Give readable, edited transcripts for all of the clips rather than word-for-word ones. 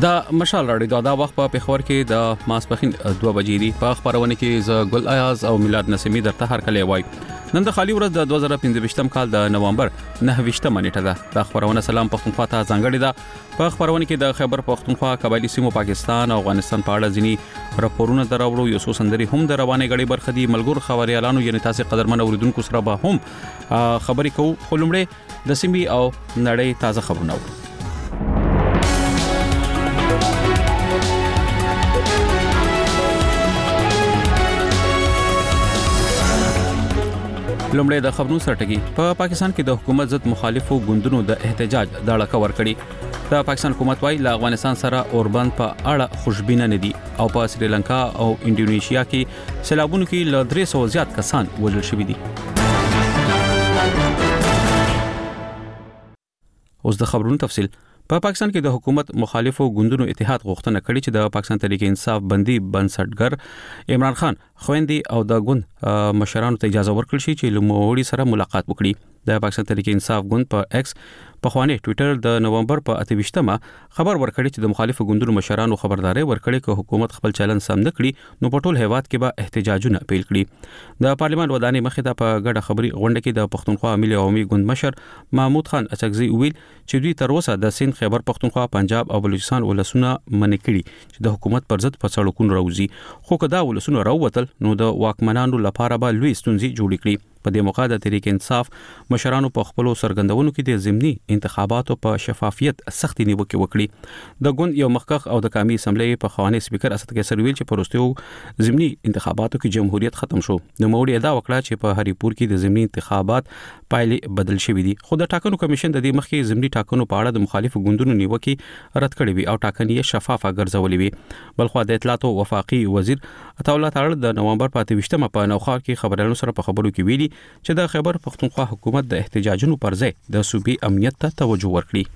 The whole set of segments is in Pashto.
د مشال راډیو دا وخت په پیښور کې د ماسپخین 2 بجې دی په خبرونه کې ز ګل ایاز او میلاد نسیمی درته هر کله وای نن د خالي ورځ د 2015 کال د نومبر 9 نیټه ده د خبرونه سلام پښتونخوا ته ځانګړي ده په خبرونه کې د خیبر پښتونخوا قبایلی سیمو پاکستان او افغانستان په اړه ځینی راپورونه دراوړو یو څو سندري هم د روانه غړي برخه دي ملګر خبريالانو یعنی تاسو قدرمن اوریدونکو سره به هم خبري کوو خلمړې د سیمي او نړۍ تازه خبرونه لومړی د خبرونو سرټکی په پاکستان کې د حکومت ضد مخالفو ګوندونو د احتجاج د اړه ورکړي د پاکستان حکومت وايي له افغانستان سره اوربند په اړه خوشبینه نه دي او په سریلانکا او انډونیشیا کې سیلابونو کې له 300 زیات کسان وژل شوي دي اوس د خبرونو تفصیل په پاکستان کې د حکومت مخالفو ګوندونو اتحاد غوښتنه کړې چې د پاکستان تحریک انصاف بندي بنسټګر عمران خان خويندې او د ګوند مشرانو ته اجازه ورکړل شي چې لومړی سره ملاقات وکړي د پاکستان تحریک انصاف ګوند په ایکس په خواني ټوئیټر د نومبر په 28مه خبر ورکړی چې د مخالفو ګوندونو مشرانو خبرداري ورکړي چې حکومت خپل چلن سم نه کړي نو په ټول هیواد کې به احتجاجونه پیل کړي د پارلیمان ودانۍ مخې ته په ګډه خبري غونډه کې د پښتونخوا ملي عوامي ګوند مشر محمود خان اڅکزي ویل چې دوی تر اوسه د سند خیبر پښتونخوا پنجاب او بلوچستان ولسونه منې کړي چې د حکومت پر ضد په سړکونو راوځي خو کدا ولسونه راووتل نو د واکمنانو لپاره به لوی ستونزې جوړې کړي په دې موقع د تحریک انصاف مشرانو په خپل سرګندونو کې د ضمني انتخاباتو په شفافیت سختي نیوکه وکړي د ګوند یو مخکخ او د قومي اسمبلی په خواني سپیکر اسد کیسر ویل چې پروستیو ضمني انتخاباتو کې جمهوریت ختم شو نو موړي ادا وکړه چې په هریپور کې د ضمني انتخابات پایلې بدل شوې دي خو د ټاکنو کمیشن د دې مخکې ضمني ټاکنو په اړه د مخالفو ګوندونو نیوکه رد کړې وي او ټاکنې شفافه ګرځولې وي بلخو د اطلاعات او وفاقي وزیر عطاالله تعالی د نومبر په 28مه په نوخا کې خبرونو سره په خبرو کې ویلي چې د خیبر پښتونخوا حکومت د احتجاجونو پر ځای د صوبې امنیت ته توجه ورکړي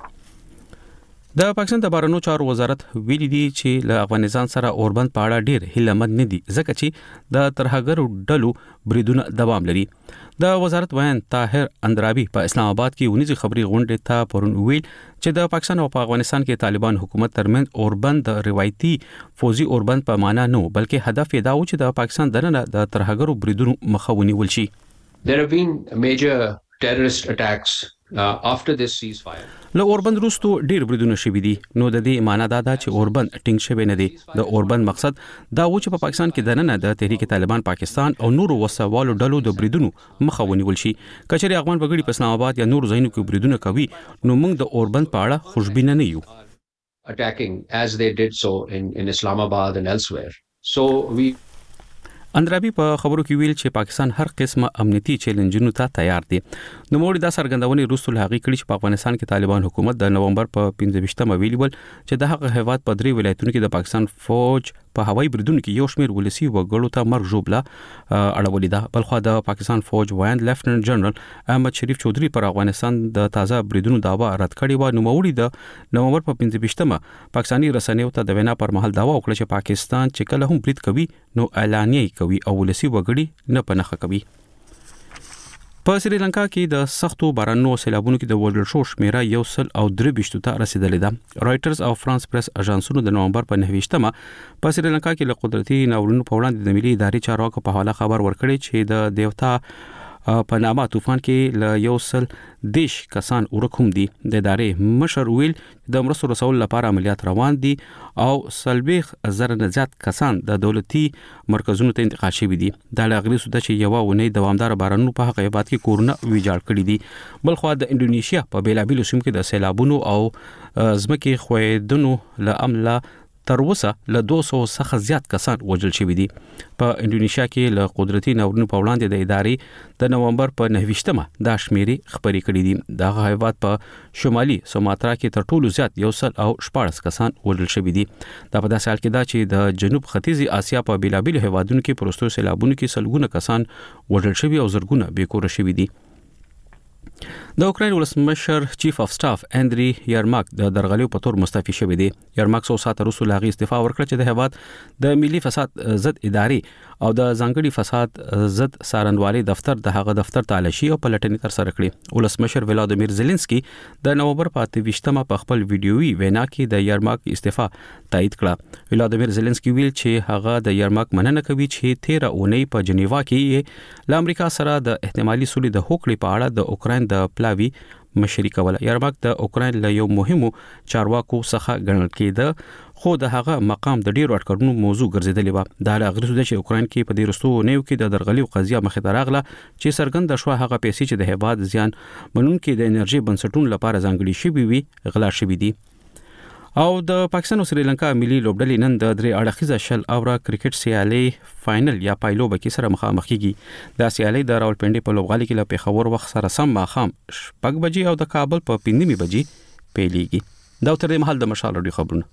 د پاکستان د بهرنیو چارو وزارت ویلي دی چې له افغانستان سره اوربند په اړه ډیر هیلمند نه دي ځکه چې د ترهګرو ډلو بریدونه دوام لري د وزارت ویان طاهر اندرابي په اسلام آباد کې ونیزي خبري غونډه ته پرون ویل چې د پاکستان او په افغانستان کې طالبان حکومت ترمنځ اوربند د روایتي فوزي اوربند په معنا نه بلکې هدف یې دا و چې د پاکستان دننه د ترهګرو بریدونو مخه ونیول شي There have been major terrorist attacks after this ceasefire. له اوربند وروسته ډیر بریدونه شوي دي نو د دې معنی دا ده چې اوربند ټینګ شوی نه دی د اوربند مقصد دا و چې په پاکستان کې دننه د تحریک طالبان پاکستان او نورو وسوالو ډلو د بریدونو مخه ونیول شي کچري افغان بغړي په اسلام آباد یا نور ځایونو کې بریدونه کوي نو موږ د اوربند په اړه خوشبینه نه یو attacking as they did so in Islamabad and elsewhere. So we اندرابي په خبرو کې ویل چې پاکستان هر قسمه امنیتي چیلنجونو ته تیار دی نو موږ د سرګندونې روسل هغه کړي چې په افغانستان کې طالبان حکومت د نومبر په 15مه ویلي چې د هغه هیواد په 3 ولایتونو کې د پاکستان فوج په هوایي بریدونو کې یو شمېر ولسی وګړو ته مرګ ژوبله اړولې ده بلخو د پاکستان فوج وایند لیفټننټ جنرال احمد شریف چودري پر افغانستان د تازه بریدونو داوا رد کړی و نو موړي د نومبر په 15مه پاکستاني رسنیو ته د وینا پر مهال داوا وکړه چې پاکستان چې کله هم برید کوي نو اعلانیه کوي او ولسی وګړي نه پنهخه کوي په سریلانکا کې د سختو بارانونو سیلابونو کې د وژل شو شمیره 123 ته رسیدلې ده رائټرز او فرانس پریس اژانسونو د نومبر په 29مه په سریلانکا کې له قدرتي ناورینونو په وړاندې د ملي ادارې چارواکو په حواله خبر ورکړی چې د دیوتا په نامه طوفان کې له 110 کسان ورکوم دي د ادارې مشر ویل د مرستو رسول لپاره عملیات روان دي او سلبیخ زره نه زیات کسان د دولتي مرکزونو ته انتقال شوي دي د لغړی سوده چې یو ونې دوامدار بارانونو په هغه هیواد کې کورونه ویجاړ کړي دي بلخو د انډونیشیا په بیلابیلو سیمو کې د سیلابونو او ځمکې خویدنو له عمله تر اوسه له 200 څخه زیات کسان وژل شوي دي په انډونیشیا کې له قدرتي ناورینونو په وړاندې د ادارې د نومبر په 29مه د شمیرې خبري کړې دي د هیواد په شمالي سوماترا کې تر ټولو زیات 114 کسان وژل شوي دي دا په داسې حال کې دا چې د جنوب ختیځي اسیا په بیلابیلو هیوادونو کې پروستو سیلابونو کې سلګونه کسان وژل شوي او زرګونه بې کوره شوي دي د اوکراین ولسمشر چیف اف سټاف اندری یارماک د درغلیو په تور مستعفي شوی دی. یارماک 100 ساعت وروسته لاغي استعفا ورکړه چې د هیواد د ملي فساد ضد ادارې او د ځانګړي فساد ضد سارندوالي دفتر د هغه دفتر تالاشي او پلټنې تر سره کړې. ولسمشر ولادیمیر زيلنسکي د نوومبر په 28مه په خپل ویډیويي وینا کې د یارماک استعفا تایید کړه. ولادیمیر زيلنسکي ویل چې هغه د یارماک مننه کوي چې 13 اونۍ په جنیوا کې له امریکا سره د احتمالي سولې د هوکړې په اړه د اوکراین د پلاوی مشري کوله. یارماک د اوکراین له یو مهمو چارواکو څخه ګڼل کېده خو د هغه مقام د ډیرو اټکړونو موضوع ګرځیدلی و. دا لغرض د اوکراین کې په دې رستو نیو کې د درغلیو قضیه مخې ته راغله چې سرګند شو هغه پیسې چې د هیواد زیان منونکو د انرژي بنسټونو لپاره ځانګړي شوی وي غلا شوی دي. او د پاکستان او سریلانکا ملي لوبډلې نن د درې اړخیزه شل اوره کرکټ سیالي فائنل یا پایلوبه کې سره مخامخ کیږي. د سیالي د راولپنډي په لوبغالي کې له پیښور وخت سره سم ماخام 6 بجې او د کابل په 5 بجې پیلېږي. دا تر دې مهال د مشال رادیو خبرونه.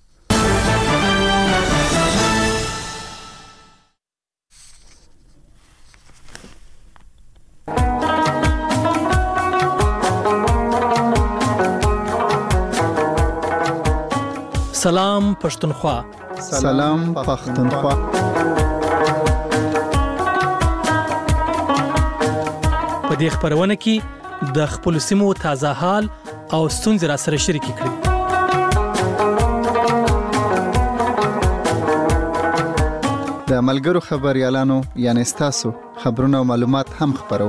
سلام پښتونخوا. سلام پښتونخوا. په دې خبرونه کې د خپل سیمو تازه حال او ستونزې را سره شریک کړئ. د ملګرو خبريالانو یعنی تاسو خبرونه او معلومات هم خبرو.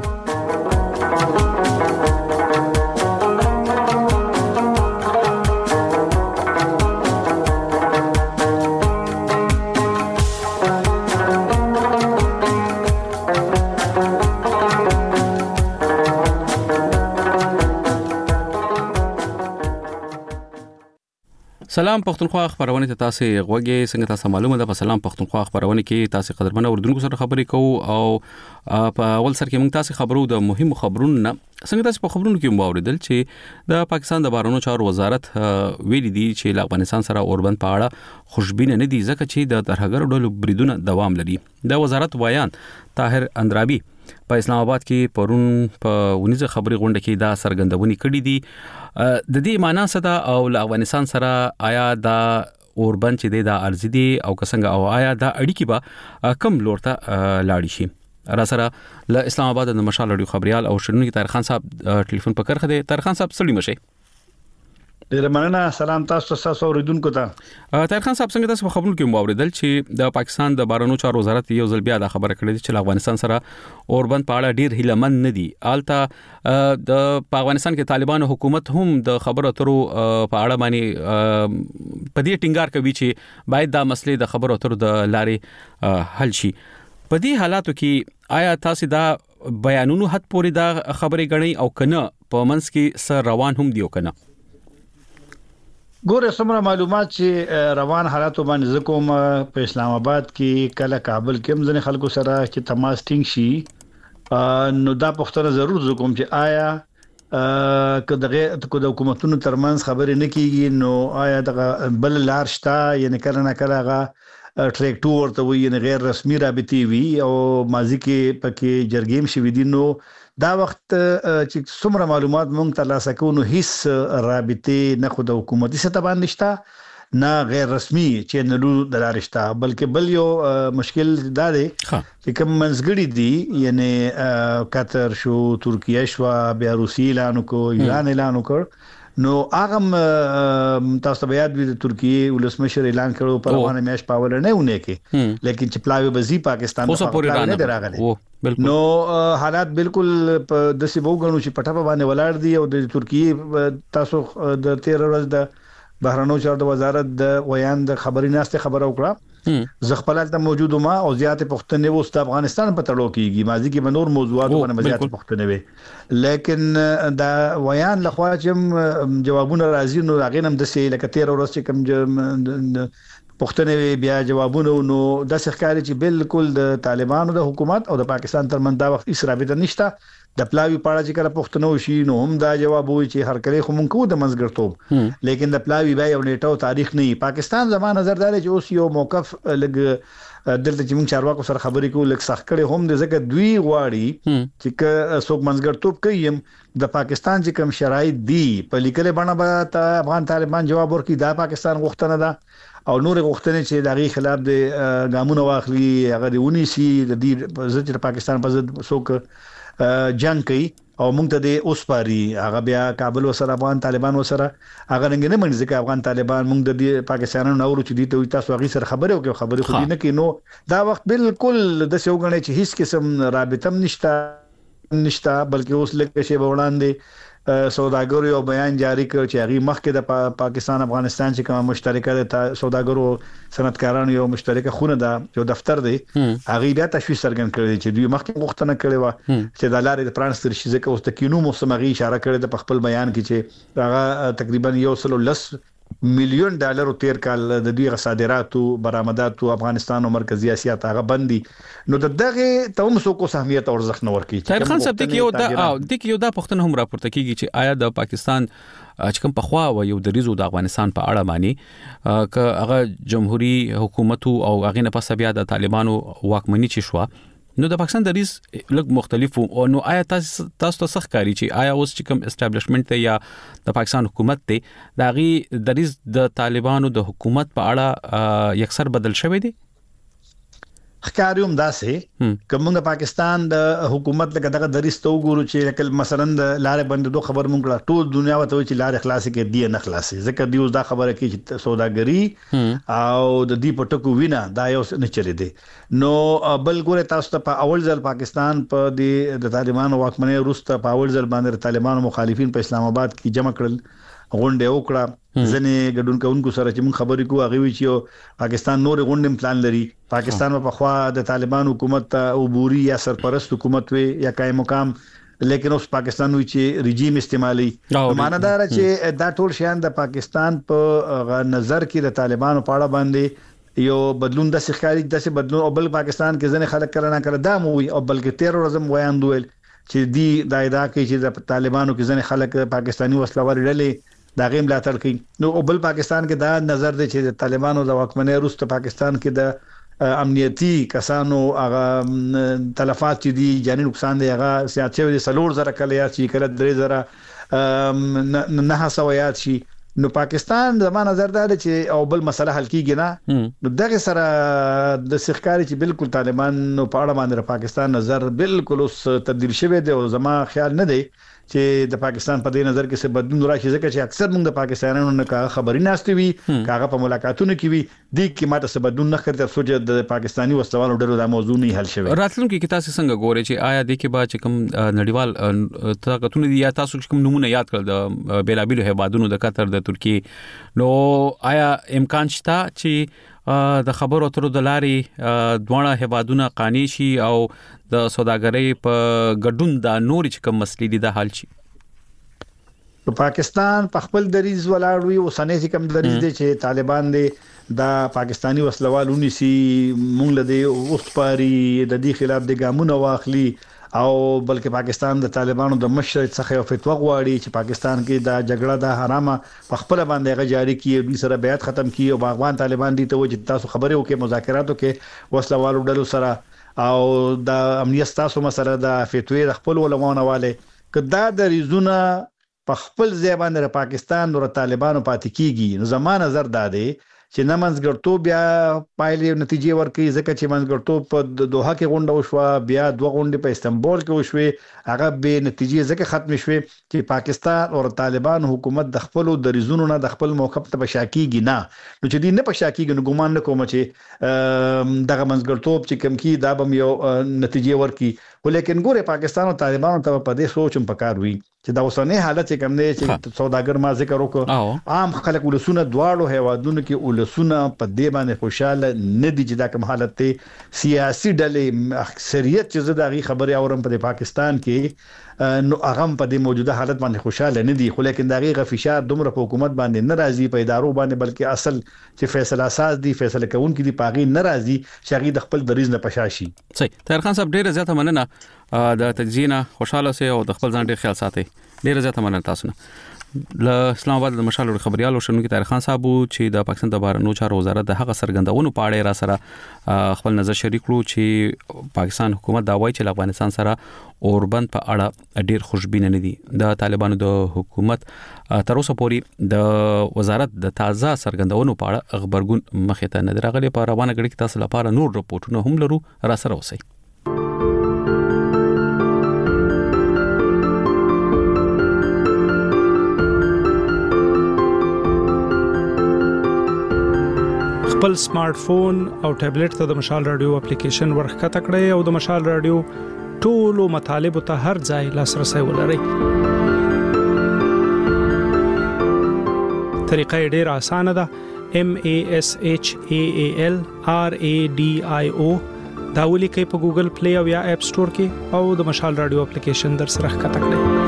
سلام پښتونخوا خبرونه ته تاسو غوږی څنګه تاسو معلومه ده. په سلام پښتونخوا خبرونه کې تاسو قدرمن اوردونکو سره خبرې کوو او په اول سر کې موږ تاسو خبرو د مهمو خبرونو نه څنګه تاسو په خبرونو کې موریدل چې د پاکستان د بهرنیو چارو وزارت ویلي دی چې له افغانستان سره اوربند په اړه خوشبینه نه دي ځکه چې د ترهګر ډلو بریدونه دوام لري. د وزارت وایان طاهر اندرابي په اسلام آباد کې پرون په ونیزه خبري غونډه کې دا سرګندونی کړې دي. د دې معنی څه ده او له افغانستان سره آیا دا اوربند چې دا ارزي دي او څنګه او آیا دا اړیکی به کم لورته لاړ شي. را سره له اسلام آباد د مشال رادیو خبريال او شنونکو طاهر خان صاحب ټلیفون په کرخه دي. طاهر خان صاحب سړی مشه. ډیر مننه. سلام تاسو تاسو اوریدونکو ته. طاهر خان صاحب څنګه تاسو په خبرونو کې موریدل چې د پاکستان د بهرنیو چارو وزارت یو ځل بیا دا خبره کړې چې افغانستان سره اوربند په اړه ډیر هیلمن نه دي. آلته د افغانستان کې طالبان حکومت هم د خبرو اترو په اړه باندې په دې ټینګار کوي چې باید دا مسلې د خبرو اترو د لارې حل شي. په دې حالاتو کې آیا تاسو دا بیانونو حد پورې دا خبرې غړي او کنه په منځ کې سر روان هم دی او کنه؟ ګوره سمره معلومات چې روان حالاتو باندې زکوم په اسلام آباد کې کله کابل کې هم ځنې خلکو سره چې تماس ټینګ شي نو دا پوښتنه ضرور زکوم چې آیا که د حکومتونو ترمنځ خبرې نه کیږي نو آیا د بل لار شته یعنی کله نه کله هغه ټریک 2 ورته وي یعنی غیر رسمي رابطې وي او ماضي کې پکې جرګیم شوي دي. نو دا وخت چې څومره معلومات مونږ ترلاسه کوو نو هیڅ رابطې نه خو د حکومتي سطح باندې نشته نه غیر رسمي چینلو د لارې شته بلکې بل یو مشکل دا دی چې کوم منځګړي دي یعنی قطر شو ترکیه شو بیا روسي اعلان وکړ ایران اعلان وکړ نو هغه تاسو به یاد وي د ترکیه ولسمشر اعلان کړو په روانه میاش پاور نه ونه کې لیکن چې پلاوی بزی پاکستان ته نه راغله نو حالات بالکل د سی وګڼو چې پټه باندې ولاړ دي او د ترکیه تاسو د 13 ورځ د بهرنیو چارو وزارت د ویان د خبري ناسته خبر وکړه زغپلات ته موجود ما او زیات پښتنې وست افغانستان په تړو کېږي ماضي کې منور موضوعات باندې زیات پښتنې وي لیکن دا ویان لخوا چې جوابونه راځي نو هغه هم د سې لکه 13 ورځې کوم پښتنې بیا جوابونه نو د ښکاري چې بالکل د طالبانو د حکومت او د پاکستان ترمنځ دا وخت هیڅ رابطه نشته د پلاوی پاړه چې کله پښتنو شي نو هم دا جواب وي چې هر کله خو مونږ کو د منځګړتوب لیکن د پلاوی به یو نیټو تاریخ نه پاکستان زمانه نظر دی چې اوس یو موقف لګ دلته چې مونږ چارواکو سره خبرې کوو لکه سخت کړي هم د زکه دوی غواړي چې څوک منځګړتوب کوي د پاکستان چې کوم شرایط دي په لیکل باندې به افغان طالبان جواب ورکړي دا پاکستان غوښتنه ده او نور غوښتنې چې دغه خلاف د ګامونو واخلي هغه دی ونی سي د دې ضد پاکستان په ضد څوک جنگ کوي او موږ ته د اوسپاري هغه بیا کابل وسره افغان طالبان وسره هغه نه منځ کې افغان طالبان موږ د پاکستانونو نورو چې دي ته تاسو هغه سره خبرې وکړو خبرې خو نه کینو دا وخت بالکل د څوګنې چې هیڅ قسم رابطه نشته بلکې اوس لکه شی وړاندې سوداګرو یو بیان جاری کړ چې هغه مخکې د پاکستان افغانستان چې کومه مشترکه د سوداګرو صنعتکارانو یو مشترکه خونه ده یو دفتر دی هغه بیا تشویش څرګند کړی چې دوی مخکې غوښتنه کړې و چې د لارې د پرانستر شي ځکه اوس د کینو موسمغي اشاره کړې د خپل بیان کې چې هغه تقریبا 110 مليون ډالر تیر کال د دوی صادراتو برآمداتو افغانستان او مرکزی اسیا ته غبندي نو دغه ته هم څوک اهمیت او ارزښت نه ورکړي طاهر خان صاحب د یو دا پښتنه هم راپورته کیږي چې آیا د پاکستان چې کوم پخوا و یو د ریزو د افغانستان په اړه باندې ک هغه جمهوریت حکومت او هغه نه پس بیا د طالبانو واکمنی چې شو نو د پاکستان د ریز لږ مختلف او نو آیا تاسو ته سخت کاری چې آیا اوس چې کوم اسټابلیشمنت ته یا د پاکستان حکومت ته د غي د ریز د طالبانو د حکومت په اړه یکسر بدل شوی دی خکاریوم داسې کوم د پاکستان د حکومت لکه دغه درستو ګورو چې مثلا د لارې بندو خبر مونږ ټول دنیا وته چې لارې خلاصي کې دی نه خلاصي ځکه دیوس دا خبره کې چې سوداګری او د دې پټکو وینا دا یو نه چلی دی نو بل ګوره تاسو ته په اول ځل پاکستان په د طالبانو واکمنۍ وروسته په اول ځل باندې طالبانو مخالفین په اسلام آباد کې جمع کړل غونډه وکړه ځنې ګډون کوونکو سره چې موږ خبرې کوو هغه وی چې پاکستان نور غونډه پلان لري پاکستان په خوا د طالبان حکومت او بوري یا سرپرست حکومت وي یا قائم مقام لیکن اوس پاکستان وی چې رژیم استعمالي معنادار چې دا ټول شیان د پاکستان په نظر کې د طالبانو په اړه باندې یو بدلون د ښکاری د بدلون او بل پاکستان کې ځنې خلک کړه نه کړه دا مو وي او بلکې تیروریزم وایي دویل چې دی د ادا کې چې د طالبانو کې ځنې خلک پاکستاني وسلوال ډلې دا غیم لاتل کوي نو بل پاکستان کې دا نظر دی چې د طالبانو د واکمنۍ وروسته پاکستان کې د امنیتي کسانو هغه تلفات چې دي جاني نقصان دی هغه سیاست د سلور زره کله یا چې کله 3 زره نه سویات شي نو پاکستان زموږ نظر دی چې او بل مسله حل کیږي نه نو دغه سره د سخکاري چې بالکل طالبان په اړه باندې پاکستان نظر بالکل اوس تبدیل شوی دی او زما خیال نه دی چې د پاکستان په دې نظر کې څه بدلون راشي ځکه چې اکثر موږ د پاکستانیانو نه خبرې ناشته وي کاغه په ملاقاتونو کې وي د کې ماته څه بدلون نه کړی تر څو چې د پاکستاني وسلوالو ډېر د موضوع نه حل شوی راتلونکي کې تاسو څنګه ګورئ چې آیا د کې با چې کوم نړیوال طاقتونه دي یا تاسو کوم نمونه یاد کړل د بیلابیلو هیوادونو د قطر د ترکیه نو آیا امکان شته چې د خبرو اترو د لارې دوه هیوادونه قانع شي او د سوداګرۍ په ګډون د نور چې کوم مسلې دي د حل شي په پاکستان په خپل دریز ولاړوي او سنې چې کوم دریز دي چې طالبان دي دا پاکستانی وسلوالونی سي مونږ له دې اوختپاري د دې خلاف د ګامونو واخلي او بلکې پاکستان د طالبانو د مشر څخه یو فتوا غواړي چې پاکستان کې د جګړه د حرامه په خپل باندې غو جاری کیږي دوی سره بیعت ختم کیږي او افغان طالبان دي ته چې تاسو خبرې وکړي مذاکراتو کې وسلوالو ډلو سره او د امنیت تاسو مسره د فتوی د خپل ولونه والے کدا د ریزونه په خپل ځای باندې پاکستان او طالبانو پاتې کیږي نو زموږ نظر دا دی چې نه منځګړتوب بیا پایلې نتیجې ورکړي ځکه چې منځګړتوب په دوحه کې غونډه وشوه بیا دوه غونډې په استنبول کې وشوه هغه به نتیجې ځکه ختم شوه چې پاکستان او طالبان حکومت د خپل دریزونو نه د خپل موقف ته بشاکیږي نه نو چې دې نه بشاکیږي نو ګومان نه کوم چې دغه منځګړتوب چې کم کی دا به یو نتیجې ورکړي ولیکن ګوره پاکستان او طالبانو ته په دې سوچم پکار وي چې دا اوسنۍ حالت کم نه چې سوداګر ما ذکر وکړو عام خلک ولسونه دواړو هیوادونو کې ولسونه په دې باندې خوشاله نه دي چې دا کوم حالت ته سیاسي ډلې اکثریت چې زه دا غي خبري اورم په پاکستان کې نو هغه په دې موجوده حالت باندې خوشاله نه دي خو لیکن دا غي غفشار دومره په حکومت باندې ناراضي په ادارو باندې بلکې اصل چې فیصله اساس دي فیصله کوونکي دي پاغي ناراضي چې غي د خپل دریز نه پشاشي صحیح طاهر خان صاحب ډیره زیاته مننه د تجزیه خوشاله سي او د خپل ځان ډیر خیال ساتي. ډیر زیاته مننه تاسو نه. له اسلام آباد د مشال خبريال او شنونکو طاهر خان صاحب چې د پاکستان د بهرنیو چارو وزارت د هغه سرګندونو په اړه را سره خپل نظر شریک کړو چې پاکستان حکومت دا وایي چې افغانستان سره اوربند په اړه ډیر خوشبینه نه دي. د طالبانو د حکومت تر اوسه پورې د وزارت د تازه سرګندونو په اړه خبرګون مخې ته نه راغلي. په روانه غړي کې تاسو لپاره نور رپورټونه هم لرو، را سره اوسئ. خپل سمارټ فون او ټابلیټ ته د مشال رادیو اپلیکیشن ورخته کړئ او د مشال رادیو ټولو مطالب ته هر ځای لاسرسي ولرئ. طریقه ډیره اسانه ده. MASHAAL RADIO دا ولیکئ په ګوګل پلی او یا اپ سٹور کې او د مشال رادیو اپلیکیشن در سره ښکته کړئ.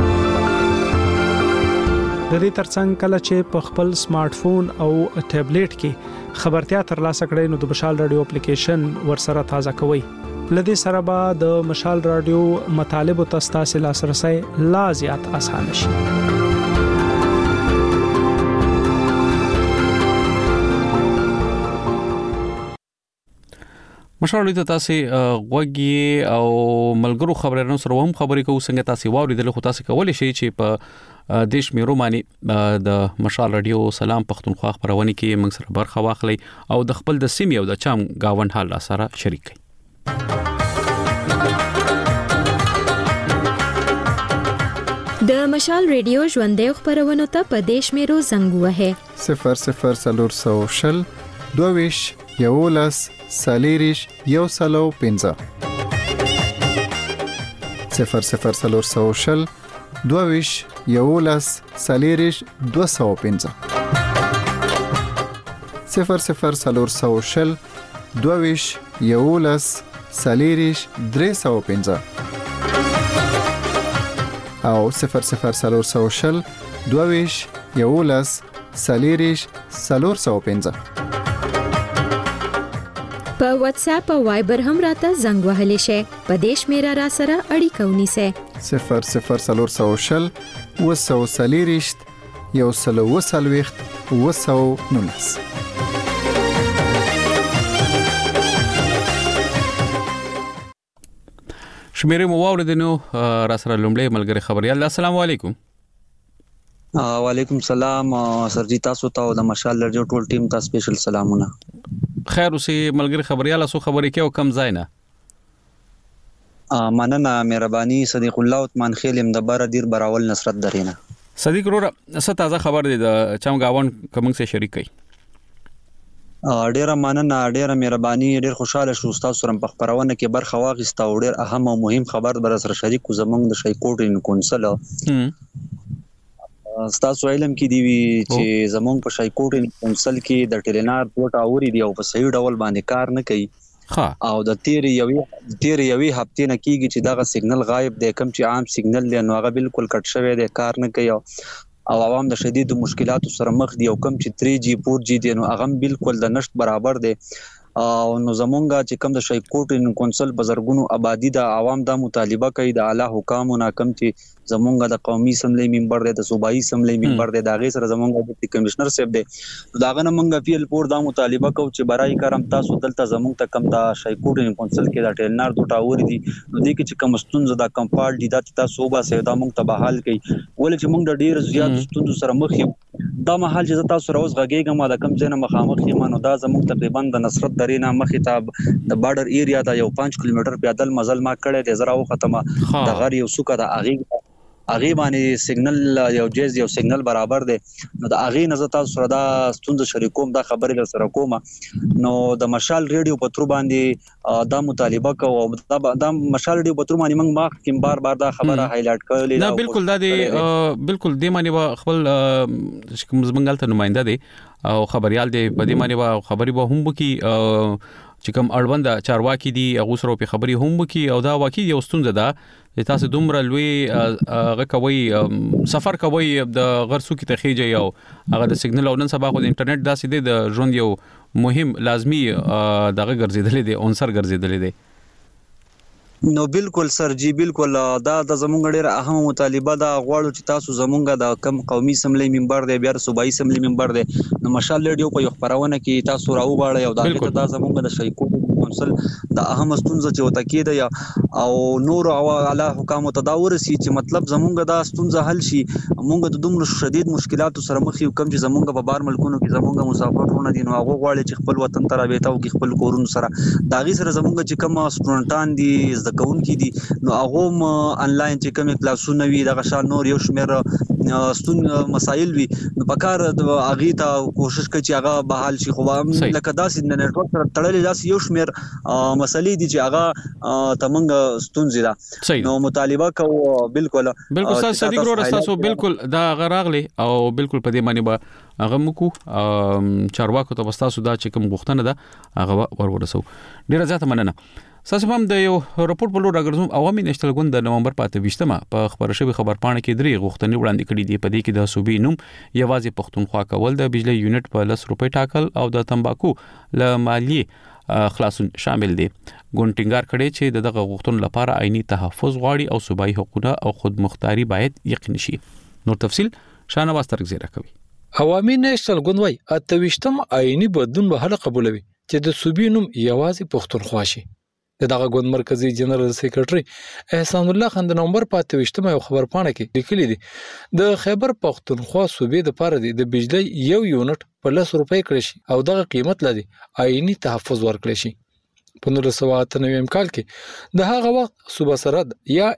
د دې ترڅنګ کله چې په خپل سمارټ فون او ټابلیټ کې خبرتیا ترلاسه کړئ نو د مشال رادیو اپلیکیشن ورسره تازه کوئ. لدې سره به د مشال رادیو مطالب او تاسو لاسرسي لا زیات آسان شي. مشال رادیو تاسو غوږی او ملګرو خبرونو سره هم خبرې کوو. څنګه تاسو واوریدل خو تاسو کولای شئ چې په دیش میرو مانی د مشال رادیو سلام پښتونخوا خبرونه کې موږ سره برخه واخلي او د خپل د سیمې او د چام گاوند حال سره شریک کړئ. د مشال رادیو ژوندې خبرونه ته په دیش میرو زنګ وهه 00 22 یولس سالیریش یو سلو 15 00 22 یولس سالیریش 215 00 22 یولس سالیریش 315 او 00 22 یولس سالیریش 415. په واتس اپ او وایبر هم راته زنګ وهلی شي. په دیش میرا را سره اړیکه ونیسه 00 وسو سالیریشت یو سلو وسلويخت وسو نونس. شمیرې مو واوریدنو را سره لومړی ملګری خبريال. السلام علیکم. وعلیکم السلام سرجی تاسو ته د مشال رادیو ټول ټیم ته سپیشل سلامونه. خیر اوسې ملګری خبريال اسو خبرې کې او کم ځای نه. مننه مهرباني. صدیق الله عثمان خیلم د بار دیر براول نصرت درینه. صدیق وروره څه تازه خبر دی د چم گاوند کوم څه شریک کړي؟ ډیره مننه، ډیره مهرباني. ډیر خوشاله شو تاسو سره په خبرونه کې برخه واخیسته او ډیر اهم او مهم خبر بر سره شریک زمونږ د شایکوټ کونسل تاسو علم کې دی چې زمونږ په شایکوټ کونسل کې د ټیلنار پورټ اوري دی او په صحیح ډول باندې کار نه کوي. او د تیر یوې هفته نه کیږي چې دغه سیګنل غایب دی. کوم چې عام سیګنل دی نو هغه بالکل کټ شوی دی، کار نه کوي او عوام د شدید مشکلاتو سره مخ دي. او کوم چې 3G 4G دی نو هغه بالکل د نشټ برابر دی. او نو زمونږه چې کوم د شایکوټ کونسل بزرګونو آبادی د عوام د مطالبه کوي د اعلی حکامو ناکم چې زمونږه د قومي اسمبلی ممبر دی، د صوبایي اسمبلی ممبر دی، دا غي سره زمونږه د کمشنر صاحب دی. داغه نه مونږه پیل پور دا مطالبه کوو چې برای کرم تاسو دلته زمونږ ته کم د شایکوټ کونسل کې د ټیلنار دوه ټاور دي نو دې کې چې کوم ستونزه د کمپال دي د تاسو وبا سیدا مونږ ته بحال کوي. ولې چې مونږ د ډیر زیات ستونزو سره مخ یو. دا محل چې تاسو راوځ غږیږم د کم ځای نه مخامخ یم نو دا زموږ تقریبا د نصرت درې نه مخې ته د بارډر ایریا دا یو 5 کیلومتر پیادل مزل ما کړی د زراو ختمه د غر یو سوکه د اغه باندې سیګنل یو جیز یو سیګنل برابر دی نو د اغه نظر تاسو سره دا ستونزه شریکوم دا خبرې در سره کوم نو د مشال ریډیو پترو باندې دا مطالبه کوو دا مشال ریډیو پترو باندې موږ ما کوم بار دا خبره هایلایټ کړلې دا بالکل دا دی بالکل د معنی خپل کوم زمنګل ته نمائنده دی او خبريال دی په دې معنی خبري به هم وکي چې کوم اړوند چارواکي دي هغه سره په خبري هم وکي او دا واقعي یو ستونزه ده چې تاسو دومره لوی هغه کوي سفر کوي د غرسو کې تخیجه یو هغه د سیګنل او نن سبا خو د انټرنیټ داسې دی د ژوند یو مهم لازمی دغه ګرځیدلې دی عنصر ګرځیدلې دی. نو بالکل سر جی بالکل دا د زمونږ ډیره اهم مطالبه دا غواړو چې تاسو زمونږ د کم قومي سملې منبر دی بیا صوبایي سملې منبر دی نو مشال ریډیو په یو خبرونه کې تاسو راوغواړئ او دا زمونږ د شیکو کونسل د اهم ستونزه چې وته کېده او نور او اعلی حکام ته دا ورسي چې مطلب زمونږ دا ستونزه حل شي مونږ د دومره شدید مشکلاتو سره مخ یو کم چې زمونږ په بار ملکونو کې زمونږ مسافرونه دي نو هغه غواړي چې خپل وطن ته راوېته او خپل کورونو سره دا غي سره زمونږ چې کوم سټوډنټان دي کوونکي دي نو هغه انلاین چې کوم کلاسونه وي دغه شان نور یو شمېر ستون مسایل وي نو پکار د اغي ته کوشش کوي چې هغه بحال شي خو لکه داسې د نتورک سره تړلې داسې یو شمېر مسلې دي چې هغه تمنګ ستونزې ده نو مطالبه کوو بالکل صدیق ورو رساسو بالکل دا غراغلي او بالکل په دې معنی به هغه مکو چارواکو ته وستاسو دا چې کوم غوښتنه ده هغه ورسو ډیره زیاته مننه ساسو هم د یو راپور په لور راګرځوم عوامي نېشنل ګوند د نومبر 28 په خبر شوی خبرپاڼه کې درې غوښتنې وړاندې کړې دي په دې کې د صوبې نوم یوازې پښتونخوا کول د بجلی یونټ په 10 روپۍ ټاکل او د تمباکو ل مالیه خلاصون شامل دي ګوند ټینګار کړي چې دغه غوښتنو لپاره آئینی تحفظ غواړي او صوبایي حقوقونه او خودمختاري باید یقیني شي نور تفصیل شانواز ترګزیره کوي عوامي نېشنل ګوند وايي 28م آئینی بدلون به هله قبولوي چې د صوبې نوم یوازې پښتونخوا شي دغه ګوند مرکزی جنرال سیکریټري احسان الله خان د نومبر 28 یو خبرپاڼه کې لیکلي دي د خیبر پښتونخوا صوبې د پاره د بجلی یو یونټ په 10 روپۍ کړی شي او دغه قیمت لدی آئینی تحفظ ورکړي شي په 1998 کال کې د هغه وخت صوبه سرحد یا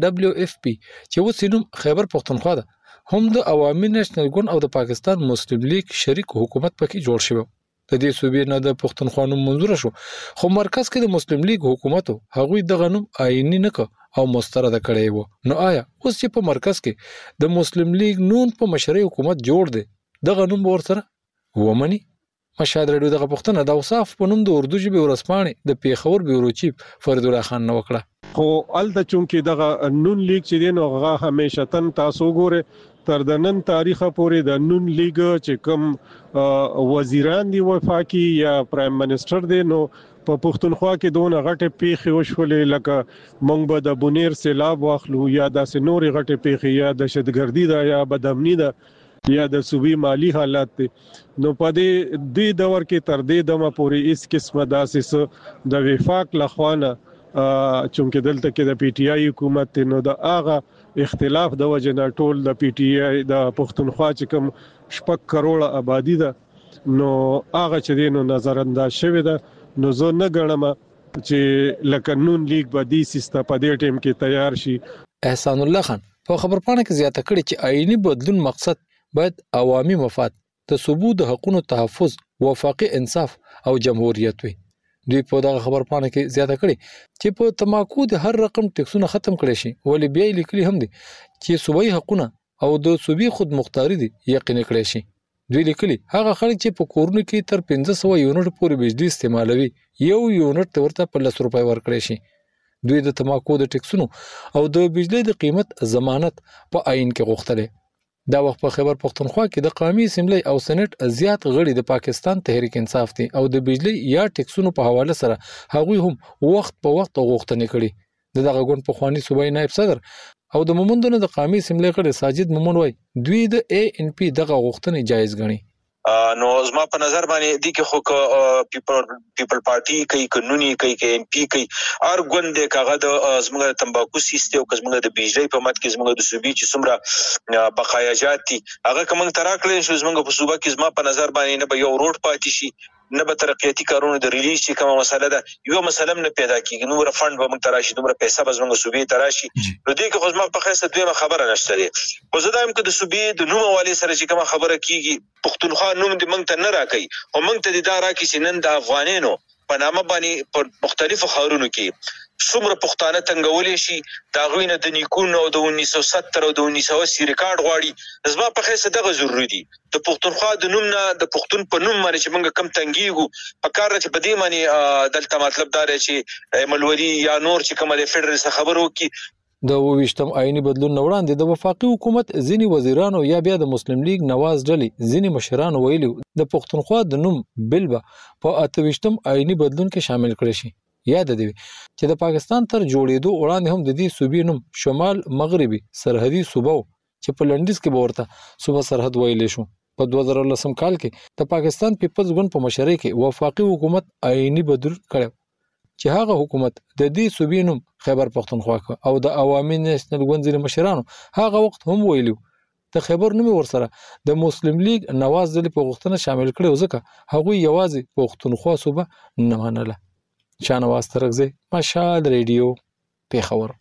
NWFP چې وسینوم خیبر پښتونخوا ده هم د عوامي نېشنل ګوند او د پاکستان مسلم لیگ شریک حکومت پکې جوړ شوی د دې صوبې نه د پښتونخوا نوم منظور شو خو مرکز کې د مسلم لیگ حکومت هغوی دغه نوم آئینی نه ک او مسترد کړی وو نو آیا اوس چې په مرکز کې د مسلم لیگ نون په مشرعي حکومت جوړ دی دغه نوم ورسره ومني مشهد رادیو دغه پښتنه د اوصاف په نوم د اردو ژبې ورسپانې د پیښور بیورو چیف فرید الله خان نو وکړه خو الته چونکی دغه نون لیگ چې دی نو هغه همیشه تن تاسو ګوره تر د نن تاریخه پورې د نون لیگ چې کوم وزیران دی وفاقي یا پرایم منسٹر دی نو په پښتونخوا کې دونه غټه پیښې وشولې لکه مونږ به د بونیر سیلاب واخلو یا د سنوري غټه پیښې یا د شدګردي دا یا بدامنی دا یا د صوبې مالی حالات دي نو په دې دور کې تر دې دمه پورې اس قسمه داسې د وفاق لخوانه چونکه دلته کې د پی ټی آی حکومت نو د اغه اختلاف د وجنه ټول د پی ټی آی د پښتونخوا چې کوم 6 کروڑه آبادی ده نو اغه چې دینو نظر انداز شوی ده نو زه نه غنم چې لکه نون لیگ به دې سیسته په دې ټیم کې تیار شي احسان الله خان په خبرپاڼه کې زیاته کړي چې آئینی بدلون مقصد باید عوامي مفاد د ثبوت د حقوقو تحفظ وفاقي انصاف او جمهوریت وي دوی په دغه خبرپاڼه کې زیاته کړي چې په تماکو د هر رقم ټیکسونه ختم کړي شي ولې بیا لیکلي هم دي چې صوبایي حقوقونه او د صوبې خودمختاري دي یقیني کړي شي دوی لیکلي هغه خلک چې په کورونو کې تر 1500 یونټ پورې بجلی استعمالوي یو یونټ ورته په 10 روپۍ ورکړي شي دوی د تماکو د ټیکسونو او د بجلی د قیمت ضمانت په عین کې غوښتل دا وخت په خیبر پښتونخوا کې د قومي اسمبلی او سېنات زیات غړي د پاکستان تحریک انصاف دي او د بجلی یا ټیکسونو په حواله سره هغوی هم وخت په وخت غوښتنې کړي دغه ګوند په خواني صوبایي نائب صدر او د مومندونو د قومي اسمبلی غړي ساجد مومن وای دوی د ANC دغه غوښتنې جایز ګڼي نو زما په نظر باندې د کې خو پیپل پارټي کوي قانوني کوي کې MP کوي ار ګوند کاغه د زموږ تمباکو سیستم او زموږ د بجلی په مت کې زموږ د صوبې چې څومره بقایاجات دي هغه کوم تراکلې شو زموږ په صوبه کې زما په نظر باندې نه به یو روډ پاتې شي نه به ترقیاتی کارونه د ریلیز چې کومه مسله ده یو مسله نه پیدا کیږي نو فند به موږ تراشي نو پیسې به زموږ صوبې تراشي نو دې کې خو زما په خاصه دویمه خبره نشته دي خو زه دایم کې د صوبې د نوم والي سره چې کومه خبره کیږي پښتونخوا نوم دې موږ ته نه راکړي او موږ ته دا راکړي چې نن د افغانانو په نامه باندې په مختلفو ښارونو کې څومره پښتانه تنګولې شي دا غوینه د نیکونو او د 1970 او د 1980 ریکارډ غواړي زما په خاصه دغه ضروري دي د پښتونخوا د نوم نه د پښتون په نوم باندې چې موږ کم تنګیږو په کار چې په دې معنی دلته مطلب دا دی چې ملولي یا نور چې کومه د فدرال څخه خبرو کی د 28م آئینی بدلون وړاندې د وفاقي حکومت ځینی وزیرانو یا بیا د مسلم لیگ نواز ډلې ځینی مشران ویلي د پښتونخوا د نوم بل په 28م آئینی بدلون کې شامل کړي شي یاد دی چې د پاکستان تر جوړېدو وړاندې هم د دې صوبې نوم شمال مغربي سرحدي صوبه چې په لنډیز کې ورته صوبه سرحد ویل شو. په 2010 کال کې د پاکستان پیپلز ګوند په مشرۍ کې وفاقي حکومت آئینی بدلون کړ چې هغه حکومت د دې صوبې نوم خیبر پختونخوا او د عوامي نېشنل ګوند ځینې مشرانو هغه وخت هم ویلو د خیبر نوم ورسره د مسلم لیگ نواز ځلې په غوښتنه شامل کړي ځکه هغه یوازې پختونخوا صوبه نه منله. شانواز ترغزی مشال ریډیو پیښور.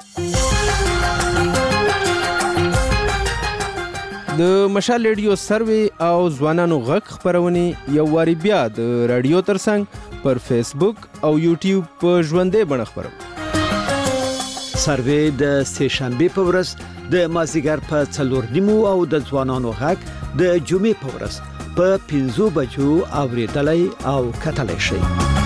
د مشال ریډیو سروي او ځوانانو غږ خبرونه یو واری بیا د رادیو ترڅنګ پر فیسبوک او یوټیوب په ژوندې بڼه خبرو. سروي د سه شنبه په ورځ د مازیګر په 4:30 او د ځوانانو غږ د جمعې په ورځ په 5 بجو اوریدلای او کتلای شي.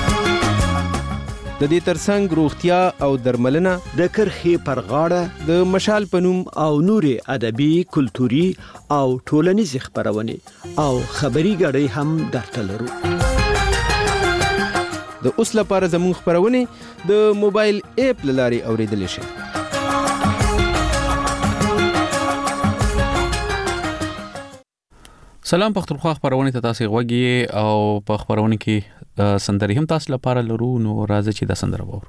د دې ترڅنګ روغتیا او درملنه د کرخي پر غاړه د مشال پنوم او نوري ادبي کلتوري او ټولنیز خبرونه او خبري غړي هم درته لرو. د اوس لپاره زموږ خبرونه د موبایل اپ لاري اوریدل شي. سلام پختونخوا خبرونه ته تاسو غوږی او په خبرونه کې سندري هم تاسو لپاره لرو. نو راځي چې دا سندره وورو.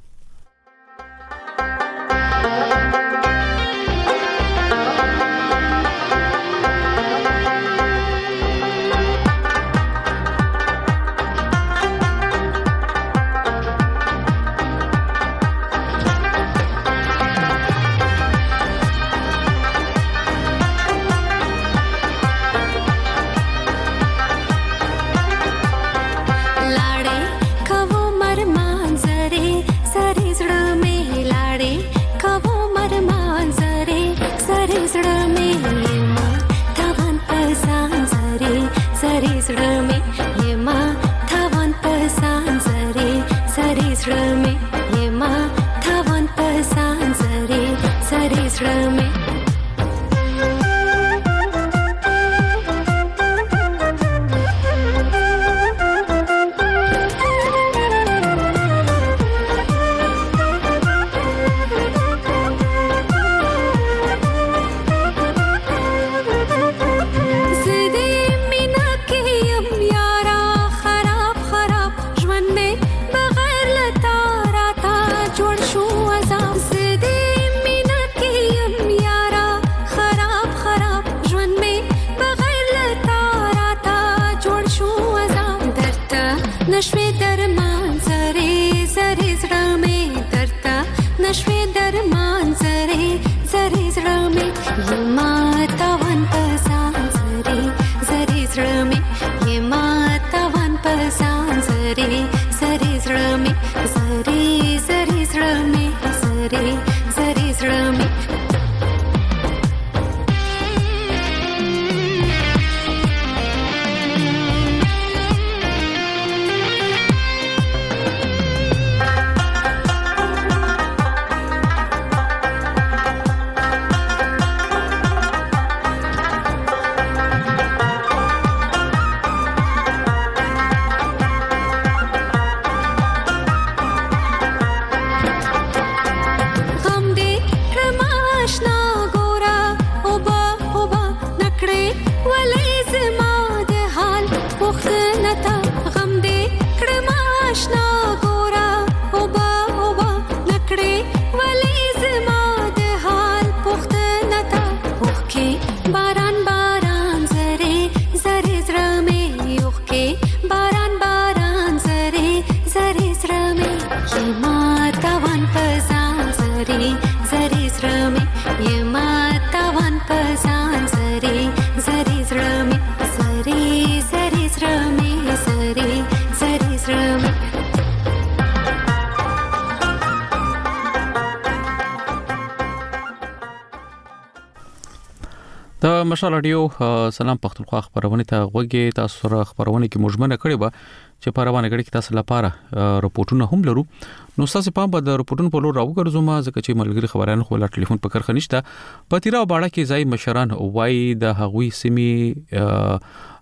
د مشال رادیو سلام پختونخوا خبرونه ته غوږی. تاسو سره خبرونه کې مجمنه کړې به چې په روانه غړي کې تاسو لپاره رپورټونه هم لرو. نو تاسو په بعد د رپورټونو په لور راوګرځو ما ځکه چې ملګری خبرانو خو لا ټلیفون په کرخه نشته. په تیرا باړه کې ځای مشران وای د هغوی سیمې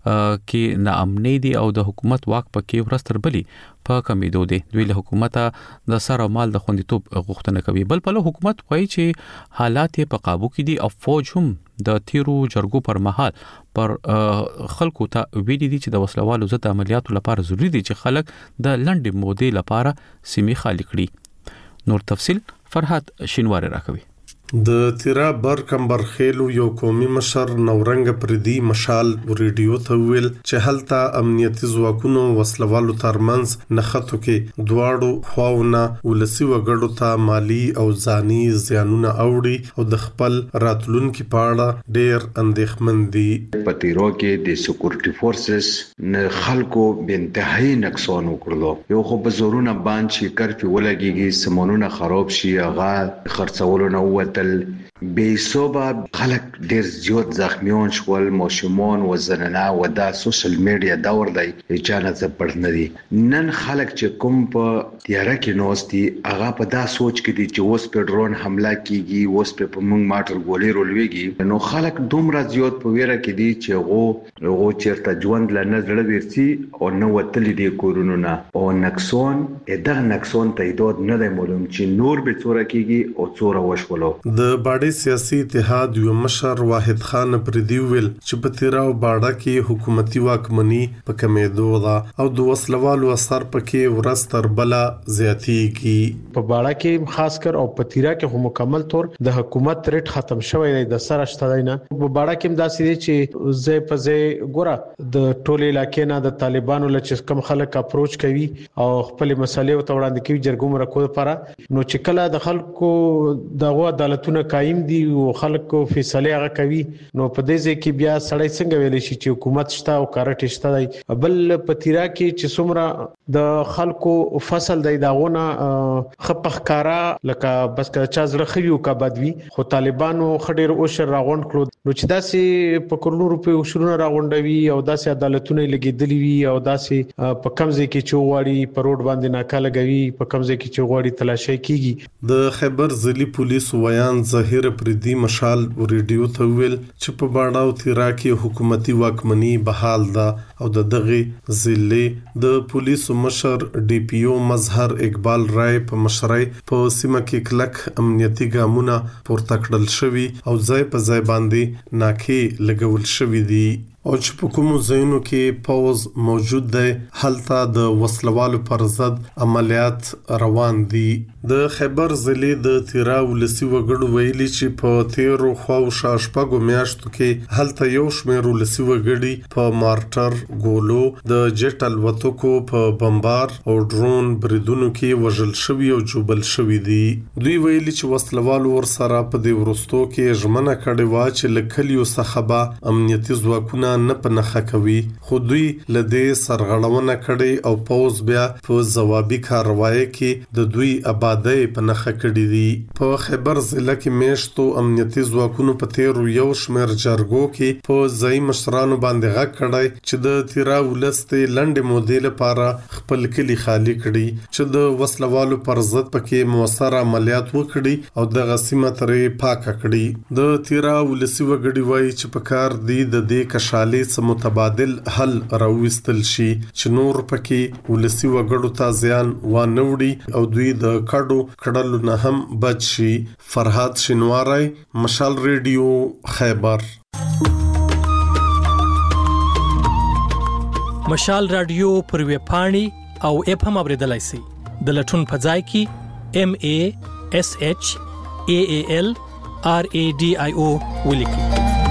کې ناامنۍ دي او د حکومت واک پکې ورستر بلی په کمیدو دي. دوی له حکومت د سر او مال د خوندیتوب غوښتنه کوي. بل په حکومت وایي چې حالات په قابو کې دي او فوج هم د تیرو جرګو پر مهال پر خلکو ته ویلي دي چې د وسلوالو ضد عملیاتو لپاره ضروری دي چې خلک د لنډې مودې لپاره سیمې خالي کړي. نور تفصيل فرحات شینواری راکوي. د تیرا بر کمبرخیلو یو قومي مشر نورنګ پردي مشال ریډیو ته ویل چې هلته امنیتي ځواکونو وسلوالو ترمنځ نخښتو کې دواړو خواونه ولسی وګړو ته مالی او ځاني زیانونه اوړي او د خپل راتلونکو په اړه ډېر اندېښمن دي. په تیرو کې د سکیورټي فورسز نه خلکو بنتهایی نقصان وکړلو. یو خو په زورونه باندې کرفي ولګيږي، سمونونه خراب شي، هغه خرڅولو نه وته بیسوبه خلک ډیر زیات زخمیان شول، ماشومان و زنانه و دا سوشل میډیا دور دی اجازه څه پړ نه دي. نن خلک چې کوم په تیاره کې نوستي هغه په دا سوچ کې دي چې اوس په ډرون حمله کیږي، اوس په موږ ماټر ګولې رولويږي. نو خلک دومره زیات په ویره کې دي چې هغه چیرته ژوند له نظر ورسي او نو وتلې دي کورونو نه او نقصان دغه نقصان تعداد نه دی معلوم چې نور به څوره کیږي او څوره وشولو. د باډي سیاسي اتحاد یو مشر واحد خان پردي ویل چې په تیراو باډه کې حکومتي واکمني په کمیدو ده او د وسلوالو اثر پکې ورستر بلا زیاتېږي. په باډه کې خاص کر او په تیرا کې هم مکمل طور د حکومت ریټ ختم شوی دی، د سره شته نه. په باډه کې داسې دي چې زې په زې ګوره د ټولې علاقې نه د طالبانو لچ کم خلک اپروچ کوي او خپل مسالې او وړاندې کوي جرګو مرکو لپاره. نو چې کله د خلکو دغه عدالتونه قائم دي او خلکو فیصله هغه کوي، نو په دې ځکه کې بیا سړی څنګه ویل شي چې حکومت شته او کارټ شته دی. بل په تیرا کې چې څومره د خلکو فصل دی داغونه خپخکارا لکه بس که چا زړه خو یو کا بدوي، خو طالبانو خډیر او شر راغون کړو. نو چې داسې په کروڑو روپے شروع راغونډوي او داسې عدالتونه لګیدلی وي او داسې په کمزې کې چوغړی په روډ باندې ناکا لګوي، په کمزې کې چوغړی تلاشي کیږي. د خیبر ځلی پولیس ویان ظاهر پردي مشال ریډیو ته ویل چې په باډا او تیرا کې حکومتي واکمني بحال ده او د دغه ځلې د پولیسو مشر ډي پی او مظهر اقبال رای په مشرۍ په سیمه کې کلک امنیتي ګامونه پورته کړل شوي او ځای په ځای باندې ناکې لګول شوي دي. او چې په کومو ځایونو کې پوز موجود دی هلته د وسلوالو پر ضد عملیات روان دي. د خیبر ضلع د تیرا ولسی وګړو ویلي چې په تیرو خواو شاشپګو میاشتو کې هلته یو شمېر ولسی وګړي په مارټر ګولو د جټ الوتکو په بمبار او ډرون بریدونو کې وژل شوي او جوبل شوي دي. دوی ویلي چې وسلوالو ورسره په دې ورستو کې ژمنه کړې وه چې له کلیو څخه به امنیتي ځواکونه نه پنهخه کوي، خو دوی لدې سرغړونه کړي او پوز بیا په ځوابي کاروایی کې د دوی آبادی پنهخه کړي دي. په خیبر ضلع کې میشتو امنیتي ځواکونو په تیرو یو شمېر جرګو کې په ځای مشرانو باندې غږ کړی چې د تیرا ولستې لنډې مودې لپاره خپل کلی خالی کړي چې د وسلوالو پر ضد پکې موثر عملیات وکړي او د غسیمه ترې پاکه کړي. د تیرا ولسی وګړي وایي چې په کار دی د دې کشالې متبادل حل راوستل شي چې نور پکې ولسی وګړو ته زیان وانه وړي او دوی د کډو کډلو نه هم بچ شي. فرحات شینواری، مشال ریډیو، خیبر. مشال رادیو پر ویب پاڼې او اپ هم اوریدلای شئ. د لټون په ځای کې MASHALRADIO ولیکئ.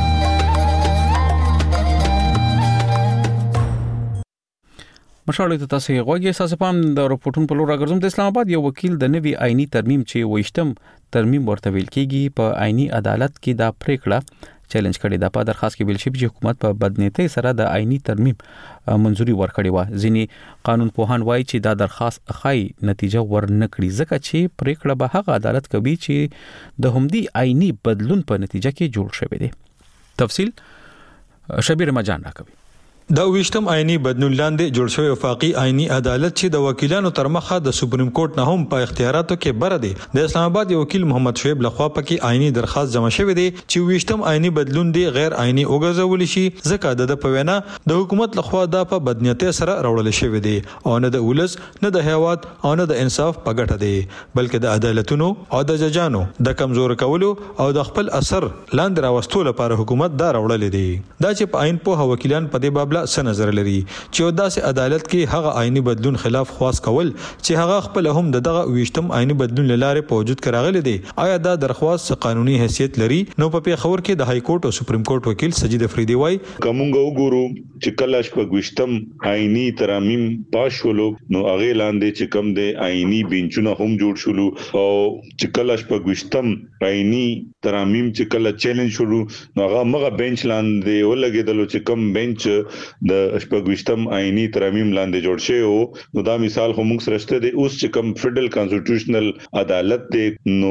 مشاله ته تاسو غوږی اساس پام د رپورټونو په لور راګرځم. د اسلام آباد یو وکیل د نوي آئینی ترمیم چې وښتم ترمیم ورته ویل کیږي په آئینی عدالت کې دا پریکړه چیلنج کړي. دا په درخواست کې ویل شوی چې حکومت په بدنیتۍ سره د آئینی ترمیم منځوري ورکړي و. ځینې قانون پوهان وایي چې دا درخواست خای نتیجه ورنکړي ځکه چې پریکړه به هغه عدالت کوي چې د همدی آئینی بدلون په نتیجه کې جوړ شوی دی. تفصیل شبیر مجان راکوي. دا ویشتم آئینی بدلون لاندې جوړ شوی وفاقي آئینی عدالت چې د وکیلانو تر مخه د سپریم کورټ نه هم په اختیاراتو کې بره دی. د اسلام آباد یو وکیل محمد شعیب لخوا پکې آئینی درخواست جمع شوی دی چې ویشتم آئینی بدلون دی غیر آئینی وګرځول شي ځکه د په وینا د حکومت لخوا دا په بدنیتۍ سره راوړل شوی دی او نه د ولس نه د هیواد او نه د انصاف په ګټه دی بلکې د عدالتونو او د ججانو د کمزور کولو او د خپل اثر لاندې راوستلو لپاره حکومت دا راوړل دی. دا چې په آئین په وکیلان په دې بابله څه نظر لري چې داسې عدالت کې هغه آئینی بدلون خلاف خواست کول چې هغه خپل هم دغه ویشتم آئینی بدلون لاره په وجود کراغلي دي. آیا دا درخواست قانوني حیثیت لري؟ نو په پیښور کې د های کورټ او سپریم کورټ وکیل سجید افریدي وایي کومګه وګورو چې کله شپږویشتم آئینی ترامیم پاس شولو نو هغه لاندې چې کم د آئینی بینچونه هم جوړ شولو او چې کله شپږویشتم آئینی ترامیم چې کله چیلنج شولو نو هغه مغه بنچ لاندې ولګیدل چې کم بنچ د شپږویشتم آئینی ترامیم لاندې جوړ شوی او نو دا مثال خو موږ سره شته دی اوس چې کوم فدرل کانسټیټیوشنل عدالت دی نو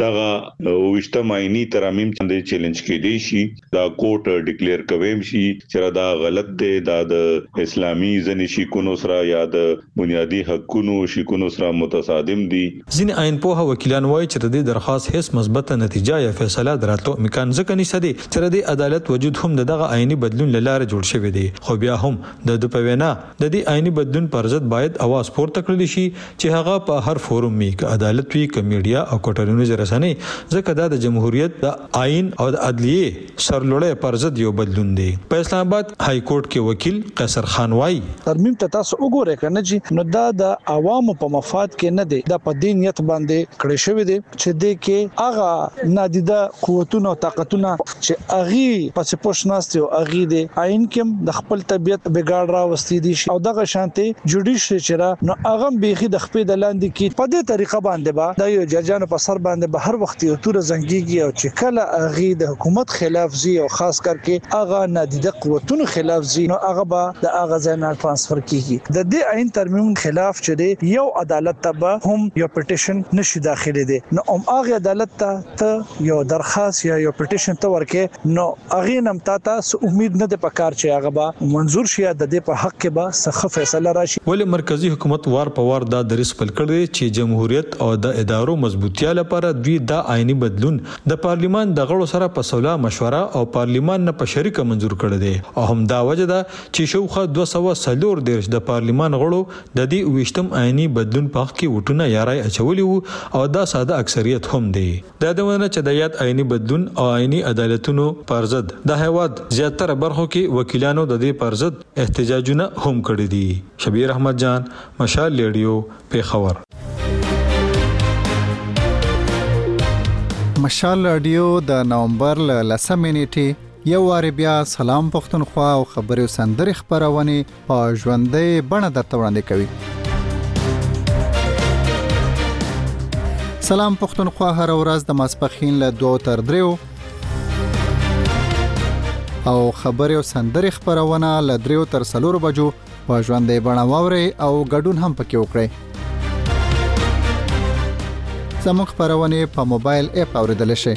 دغه ویشتم آئینی ترامیم باندې چیلنج کېدی شي دا کورټ ډیکلیئر کوي شي چې دا غلط دی دا د اسلامي ځنی شیکونو سره یا د بنیادی حقوقو شیکونو سره متصادم دي. ځین آئین په وکیلان وایي چې د درخواست هیڅ مثبت نتیجه یا فیصله دراتو امکان ځکه نشته دی چې د عدالت وجود هم دغه آئینی بدلون لاره جوړ شوی دی خو بیا هم د په وینا د دې آئینی بدلون پر ضد باید اواز پورته کړل شي چې هغه په هر فورم کې عدالت وی کمیډیا او کوټرونیز رسنۍ ځکه دا د جمهوریت د آئین او د عدلیه سرلوړې پر ضد یو بدلون دی. په اسلام آباد های کورټ کې وکیل قیصر خان وایي ترمیم ته تاسو وګورئ کنه چې نو دا د عوامو په مفاد کې نه دی دا په دینیت باندې کړی شوی دی چې د کې هغه نادیده قوتونه او طاقتونه چې اغي پس پوښناستي او اغي دی آئین کې د خپل طبيعت بګاړ راوستي دي او دغه شانتي جوډیشري چې نو هغه بيخي د خپل د لاندې کې په دې طریقه باندې با د یو ججانو په سر باندې به هر وخت یو تور زنګيږي او چې کله اغي د حکومت خلاف زی او خاص کرکه هغه نادیده قوتونو خلاف زی نو هغه به د هغه ځای ترانسفر کیږي. د دې آئین ترمیم خلاف چې یو عدالت ته هم یو پټیشن نشي داخلي دي نو هغه عدالت ته یو درخواست یا یو پټیشن ته ورکه نو هغه نم تاسو امید نه ده پکار چې هغه به منظور شي د دې په حق کې به سخت فیصله راشي. ولې مرکزی حکومت وار په وار دا درس پل کړی چې جمهوریت او د ادارو مضبوطیا لپاره دوی دا آئینی بدلون د پارلیمان د غړو سره په صلاح مشوره او پارلیمان نه په شریکه منظور کړی دی او هم دا وجه ده چې شوخه 240 دیرش د پارلیمان غړو د دې ویشتم آئینی بدلون په حق کې وټونه یارای اچولي او دا ساده اکثریت هم دی. دا دونه چې د یاد آئینی بدلون او آئینی عدالتونو پر ضد د هیواد زیاتره برخو کې وکیلانو د دې پر ضد احتجاجونه هم کړی دي. شبیر احمد جان مشال ریډیو پیښور. مشال رادیو د نومبر ل 10 نیټه یو واری بیا سلام پښتونخوا او خبري سندري خبرونه په ژوندۍ بڼه درته وړاندې کوي. سلام پښتونخوا هر ورځ د ماسپخین له 2 تر 3 او خبري او سندري خبرونه له 3 تر 4 بجو په ژوندۍ بڼه واوري او ګډون هم پکې وکړئ. زموږ خبرونه په موبایل اپ اوریدل شي.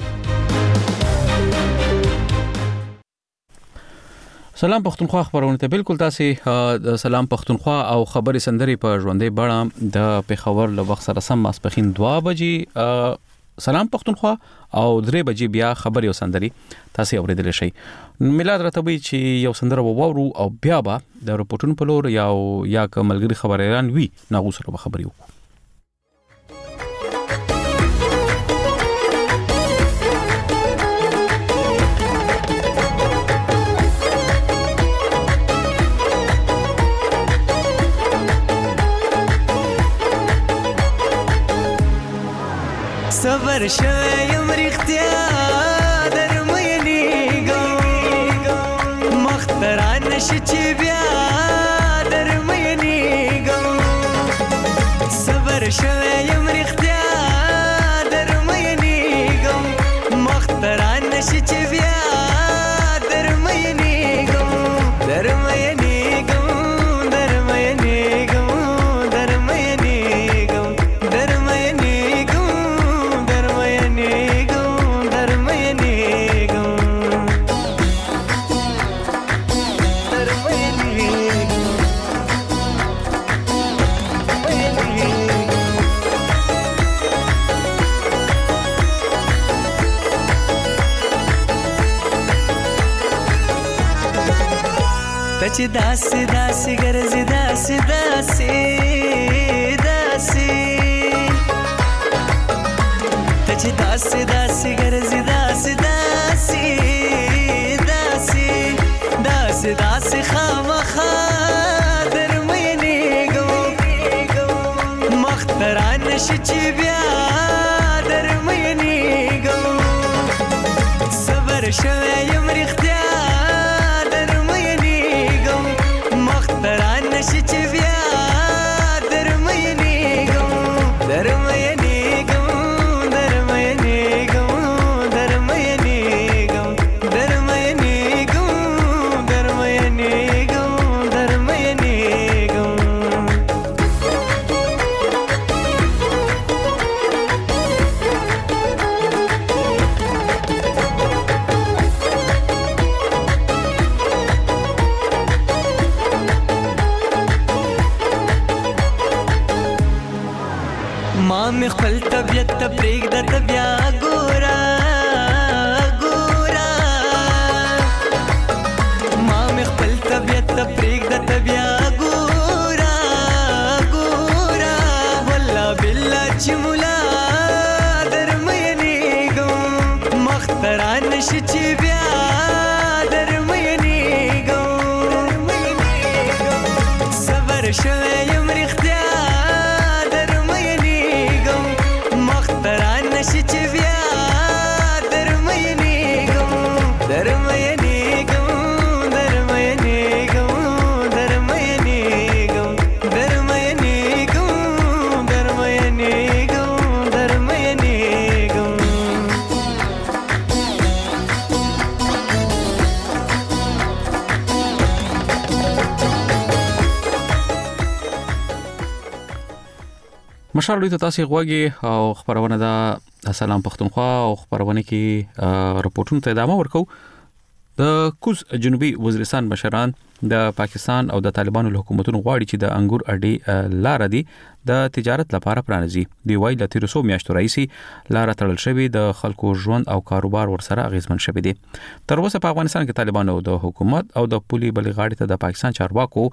سلام پښتونخوا خبرونه ته بالکل تاسو د سلام پښتونخوا او خبري سندري په ژوندۍ بڼه د پیښور له وخت سره سم ماسپخین 2 بجې سلام پښتونخوا او 3 بجې بیا خبري او سندري تاسو اوریدل شي. میلاد راتبوي چې یو سندره وورو او بیا به د رپورټونو په لور یا کوملګری خبريران وي ناغو سره خبري وکړو. صبر شایم رختیا درمینیگم مختران نشچی بیا درمینیگم صبر شایم رختیا درمینیگم مختران نشچی بیا درمینیگم درمینیگم درمینیگم درمینیگم درمینیگم چې داسې داسې ګرځي داسې داسې داسې ته چې داسې داسې ګرځي داسې داسې داسې داسې داسې خامخا درمینېږم مختران نشي چې بیا درمینېږم صبر شوی یم رښتیا درمینېږم مختران نشي چې بیا درمینېږم درمینېږم درمینېږم درمینېږم درمینېږم درمینېږم درمینېږم ما مې خپل طبیعت ته پرېږده ته بیا ګوره ګوره ما مې خپل طبیعت ته پرېږده ته بیا ګوره ګوره والله بالله چې ملا درمینېږم مختران نشي چې بیا درمینېږم صبر شوی یم رښتیا مختران نشي چې بیا درمینېږم درمینېږم درمینېږم درمینېږم درمینېږم درمینېږم درمینېږم مشال ته تاسو غوږی او خبرونه دا سلام پښتونخوا او خبرونه کې رپورټونو ته ادامه ورکو د کوز جنوبي وزیرستان مشران د پاکستان او د طالبانو له حکومتونو غواړي چې د انګور اډې لار دي د تجارت لپاره پرانځي دی وایي د 300 میاشتو رئیسي لار تړل شوی د خلکو ژوند او کاروبار ورسره اغیزمن شوی دی تر اوسه په افغانستان کې طالبانو د حکومت او د پولي بلې غاړې ته د پاکستان چارواکو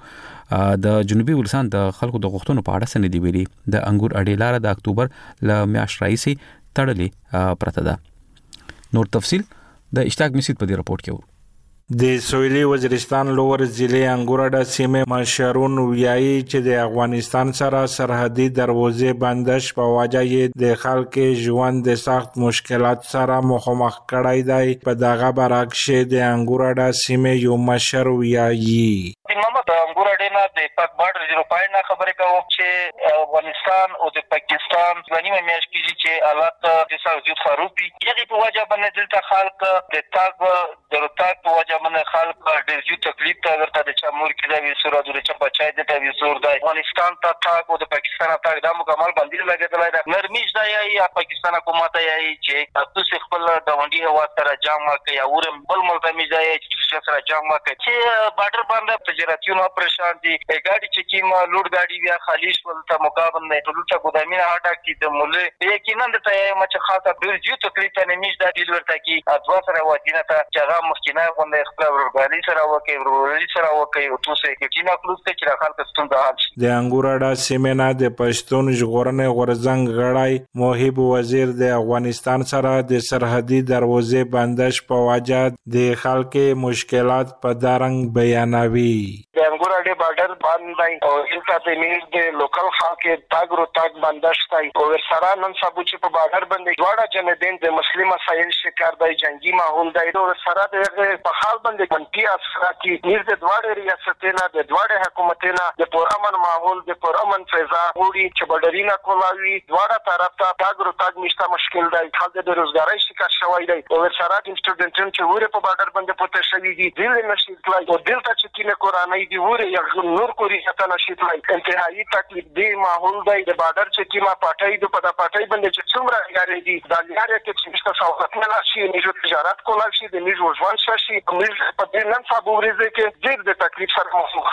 د جنوبي وزیرستان د خلکو د غوښتنو په اړه سندې ویلي د انګور اډې لار د اکتوبر ل میاشت رئیسي تړلې پرته ده نور تفصيل د اشتاق مسید په دې رپورت کې د سویلي وزیرستان لوور ضلع انګورډا سیمه مشرون ویایي چې د افغانستان سره سرحدي دروازې بندش په وجه یې د خلکو ژوند د سخت مشکلات سره مخامخ کړای دی په دغه برعکس د انګورډا سیمه یو مشر ویایي محمد انګورډا نه د پاک بارډر 0.9 خبرې کوم چې افغانستان او د پاکستان ځواني مېش کیږي چې حالات د ساوزي خروپي یغه په وجه باندې دلته خلک د تاګ ضرورت په وجه باندې خلک ډېر زیات تکلیف ته ورته د چمور کې د وسورا د چا بچای د وسور د افغانستان ته تاګ او د پاکستان ته د مکمل باندې لګیدل دی نرمیش دی یا پاکستان حکومت یې چې تاسو خپل د وندي هوا سره جامه کوي او بل ملتمي دی چې سره جامه کوي چې بارډر باندې تجارتونو پرشان دي ګاډي چې کیما لوډ ګاډي بیا خالیش ولته مقابل نه ټولټه ګودامینه هټا کې د موله یقینا د ته مچ خاطر ډېر زیات تکلیف ته نمیش د دې ورته کې ادوا سره ودینه ته چې هغه مخکینه باندې خپل ورغالي سره وکي وروري سره وکي او تاسو کې چې نه کلوس ته چې خلک ستونزه حل شي د انګورډا سیمه د پښتون ژغورنې غورزنګ غړای موهب وزیر د افغانستان سره د سرحدي دروازې بندش په وجه د خلکو مشکلات په دارنګ بیانوي د انګورډا بارډر باندې او هلته د میز د لوکل خلکو تاګرو تاګ بندش تای او سره نن سبا چې په بارډر باندې جوړه جنبین د مسلې مسایل شکار دی جنگي ماحول دی او سره د په حال باندې منفي اثرات دي میز د دواړو ریاستونو د دواړو حکومتونو د پرامن ماحول د پرامن فضا وړي چې بډرینا کولاوي دواړه طرف ته تاګرو تاګ نشته مشکل دی خلک د روزګارۍ شکار شوی دی او سره د سټوډنټونو چې وره په بارډر باندې پته شوی دي دل نشي کولای او دلته چې کینه قرآنی دی وره یو نور کوری ته نشي کولای انتهایی تکلیف دی ماحول دی د بارډر چې کیما پټای د پدا پټای باندې چې څومره غاړي دي د لارې کې چې سوغات نه شي نه تجارت کولای شي د نیو ژوند شي په دې نن سبا ورځ کې ډېر د تکلیف سره مخ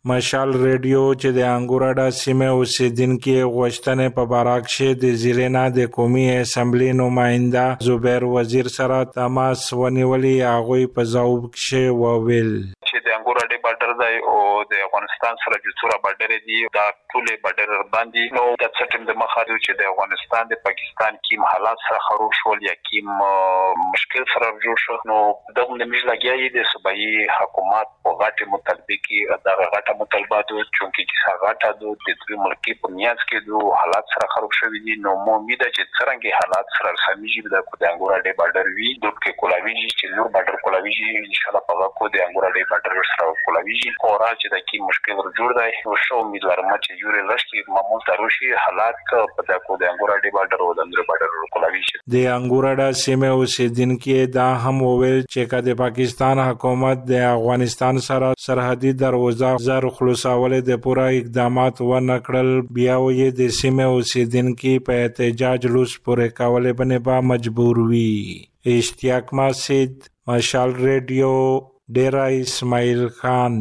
مشال ریډیو چې د انګوراډا سیمه اوسیدونکو غوښتنې په باراکشه د زیرینا د قومي اسمبلی نماینده زبیر وزیر سره تماس ونیولي. هغه په ځواب کې وویل چې د انګوراډا بارډر دی او د افغانستان سره د څورا بارډر دی دا ټول بارډر باندې نو د سټیم د مخاطب چې د افغانستان د پاکستان کې حالات سره خراب شول یا کې مشکل سره جوړ شو نو دغه د مجلګي د صوبایي حکومت په غاټه مطالبه کې دا غاټه مطالبات چونکی چې غاټه د دې ملکی په نیاز کې د حالات سره خراب شوی دي نو امید چې څنګه حالات سره سمېږي د انګوراډا بارډر وی د کې کولاویږي چې نور بارډر کولاویږي ان شاء الله په کو د انګوراډا بارډر سره کولاویږي خورا چې د کې مشکل جوړ دی نو شو امیدوارم چې یوري لشتي معمول تروشي حالات په د کو د انګوراډا بارډر او د اندر بارډر کولاویږي. د انګوراډا سیمه اوسیدونکو دا هم وویل چې د پاکستان حکومت د افغانستان سره سرحدي دروازه زر خلاصول د پوره اقدامات ونه کړل بیا یې د سیمه اوسیدونکو په احتجاج لوس پورې کول باندې مجبور وي. اشتیاق ماسد مشال ریډیو ډیرا اسماعیل خان.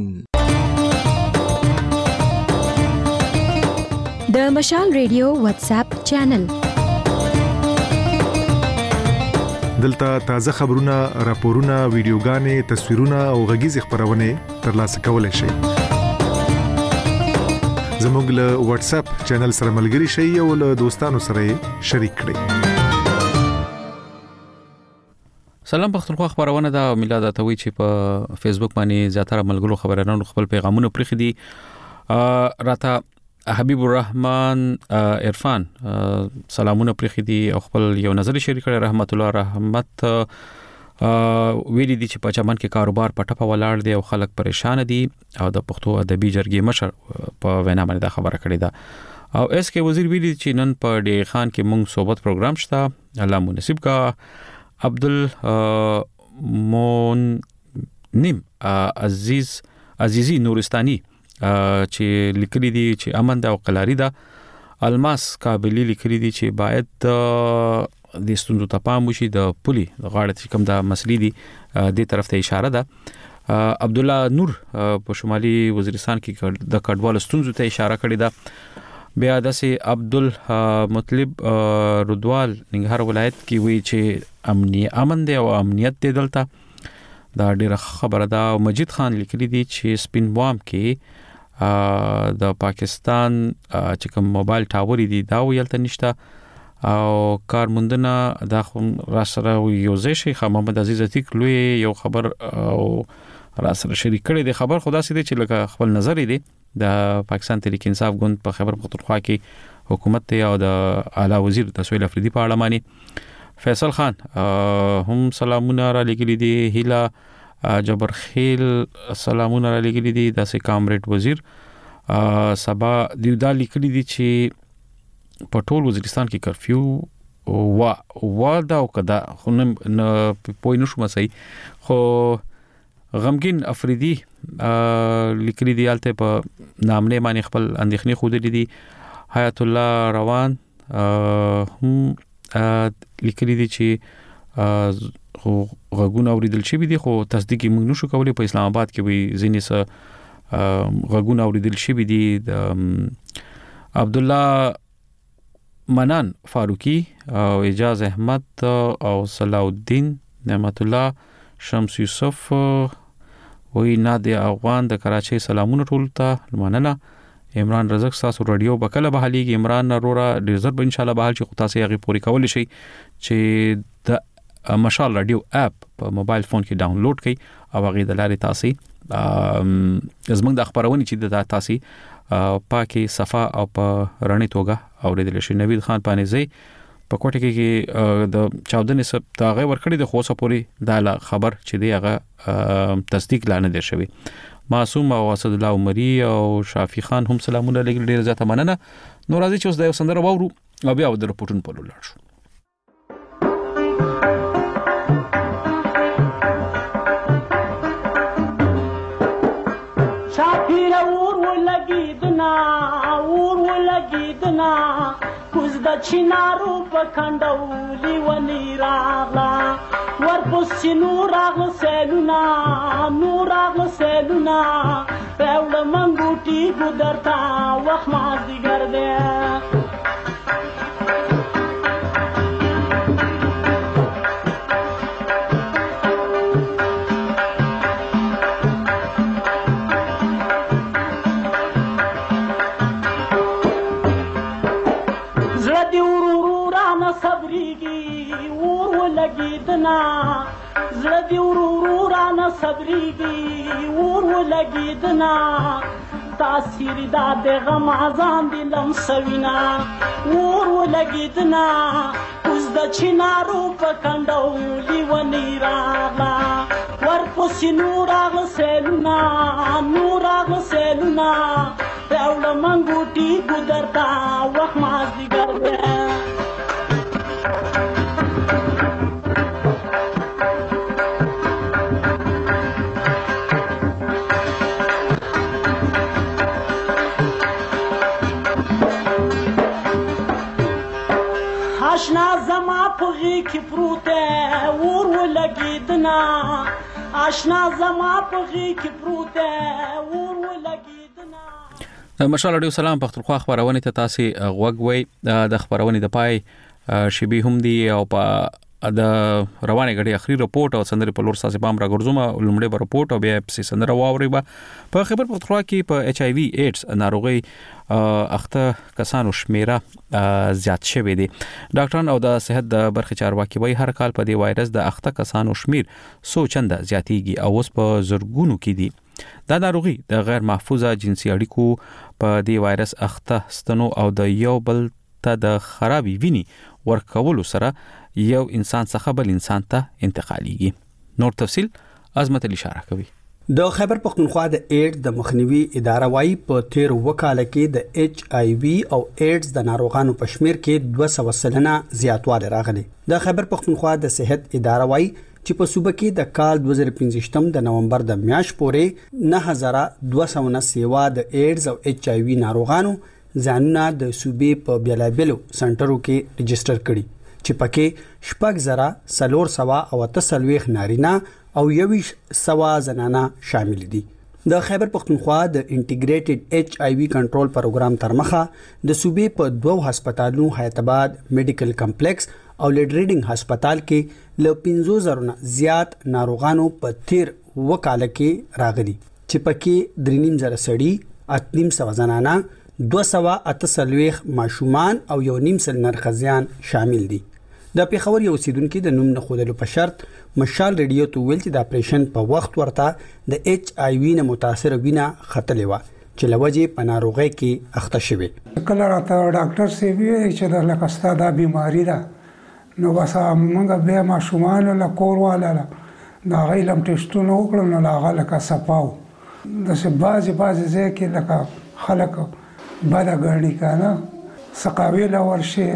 د مشال ریډیو واتس اپ چینل دلته تازه خبرونه، راپورونه، ویډیوګانې، تصویرونه او غږیز خبرونه ترلاسه کولای شئ. زموږ له واتس اپ چینل سره ملګري شئ او له دوستانو سره شریک کړئ. سلام پښتونخوا خبرونه دا میلاد اتوي چې په فیسبوک باندې زیاتره ملګرو خبرانو خپل پیغامونه پرې خدي. راته حبیب الرحمن عرفان سلامونه پرې خدي او خپل یو نظر شریک کړي. رحمت الله رحمت ویلي دي چې په چمن کې کاروبار په ټپه ولاړ دی او خلک پریشان دي او د پښتو ادبي جرګې مشر په وینا باندې دا خبره کړې ده. او اس کې وزیر ویلي چې نن په ډی خان کې موږ صحبت پروګرام شته الله مناسب کا. عبدالمنعم عزیزی نورستاني چې لیکلي دي چې امن او قلاری ده. الماس قابلی لیکلي دي چې باید د ستوندو ته پام وشي د پولي غاړه چې کوم د مسلې دي د طرف ته اشاره ده. عبد الله نور په شمالي وزیرستان کې د کډوال ستونزو ته اشاره کړې ده. بیا داسې عبدالمطلب رودوال ننګرهار ولایت کې وی چې امن دی او امنیت دی دلته دا ډیره خبره ده. مجید خان لیکلي دي چې سپین بام کې د پاکستان چې کوم موبایل ټاور دي دا ویلته نشته او کارموندنه دا را سره یو ځای شي. محمد عزیز عتیق لوی یو خبر او را سره شریک کړي دی. خبر خدا سي دي چې لکه خپل نظر دی د پاکستان تحریک انصاف ګوند په خبر پختونخوا کې حکومت ته او د اعلی وزیر د سویل افریدي په اړه مانی. فیصل خان هم سلامونه را لګلي دي. هیلا جبرخیل سلامونه را لګلي دي. داسې کامریډ وزیر سبا دیودا لیکلي دي چې په ټول وزیرستان کې کرفیو دا او کدا خو نه پوي نشو مسي خو غمگین افریدي لیکلي دي الته په نامنه باندې خپل اندېخنې خو دي. حیات الله روان هم لیکلي دي چې خو غږونه اوریدل شي دي خو تصدیق موږ نشو کولای. په اسلام آباد کې وي ځینې غږونه اوریدل شي دي. د عبد الله منان فاروقي او اجاز احمد او صلاح الدین نعمت الله شمس یوسف وی نادی افغان د کراچۍ سلامونه ټول ته مننه. عمران رزق تاسو رادیو بکله بحالیږي. عمران نورا ډیزر به ان شاء الله بحال چې تاسو یې پوری کول شي چې د مشال رادیو اپ په موبایل فون کې ډاونلوډ کړئ او هغه د لارې تاسو زموږ د خبرونه چې د تاسو پاکي صفه او په رڼې توګه اوریدل شي. نوید خان پانیزی په کوټه کې د چاودنې سب تاغه ورکړي د خوسه پوری د خبر چې دی هغه تصدیق لانه دي شوی. معصوم او اسد الله عمری او شافی خان هم سلامونه لګل ډیر زیاته مننه. نو راځي چې اوس د سندره وورو او بیا د رپورټون په لور شو. د چینارو په کندولي ونی راغلا ورپسې نور راغله سیلونه راوړه منګوټي ګودرتا وخت مازدیګر دی زړه دی ورو رانه صبرېږي اور ولګېدنه تاثیر دا د غم ځان دې لمسوینه اور ولګېدنه اوس د چنارو په کنډو لیونی راغله ورپسې نور راغله سیلونه راوړه منګوټي ګودرته وخت مازدیګر دی آشنا زما په غېږ کې پروت دی اور ولګېدنه آشنا زما په غېږ کې پروت دی اور ولګېدنه. مشال اډیو سلام پختونخوا خبرونه ته تاسو غوږ وای د خبرونه د پای شبي هم دی او په د روانه غړي اخري رپورت او سندري په لور ساسي بام را ګرځوم لومړی به رپورت او بیا په سندره واوري به په خبر پختونخوا کې په ایچ آی وی ایډز ناروغي اخته کسانو شمیره زیات شوه دي. ډاکټران او د صحت د برخې چارواکي وایي هر کال په دې وایرس د اخته کسانو شمیر 100 چنده زیاتیږي او اوس په زرګونو کې دي. دا ناروغي د غیر محفوظه جنسي اړیکو په دې وایرس اخته ستنو او د یو بل ته د خرابې ویني ورکولو سره یو انسان څخه بل انسان ته انتقاليږي. نور تفصيل عظمت اشاره کوي. د خیبر پختونخوا د ایډز د مخنیوي اداره وايي په تیر وکاله کې د ایچ آی وی او ایډز د ناروغانو په شمیر کې 200% زیاتوالی راغلی. د خیبر پختونخوا د صحت اداره وايي چې په صوبه کې د کال 2015 د نومبر د میاشت پورې 9200 سیوا د ایډز او ایچ آی وی ناروغانو ځانونه د صوبې په بیلابلو سنټرو کې ريجستره کړي چې پکې 4,400 نارینه او 1,000 زنانه شامل دي. د خیبر پختونخوا د انټیګریټډ ایچ آی وی کنټرول پروګرام ترمخه د صوبې په 2 هسپتالونو حیاتاباد میډیکل کمپلیکس او لیډ ریډینګ هسپتال کې له 50,000 نه زیات ناروغانو په تیر وکاله کې راغلي چې پکې 3,500 سړي 8,500 زنانه 248 ماشومان او 1,500 نرخزیان شامل دي. د پیښور یو اوسیدونکو د نوم نه خودلو په شرط مشال ریډیو ته ویل چې د اپریشن په وخت ورته د ایچ آی وی نه متاثر وینه خطلې و چې لوجه په ناروغي کې اخته شوه. کله راته ډاکټر سی وی چې د لکستا د بیماری ده نو بس موږ به ماشومان له کور والا دا غیلم ټیسټونه وکړو نو لاغه لکه صفاو د بعضی ځکه لکه خلک بد غړنی کنه سقاوی لا ورشي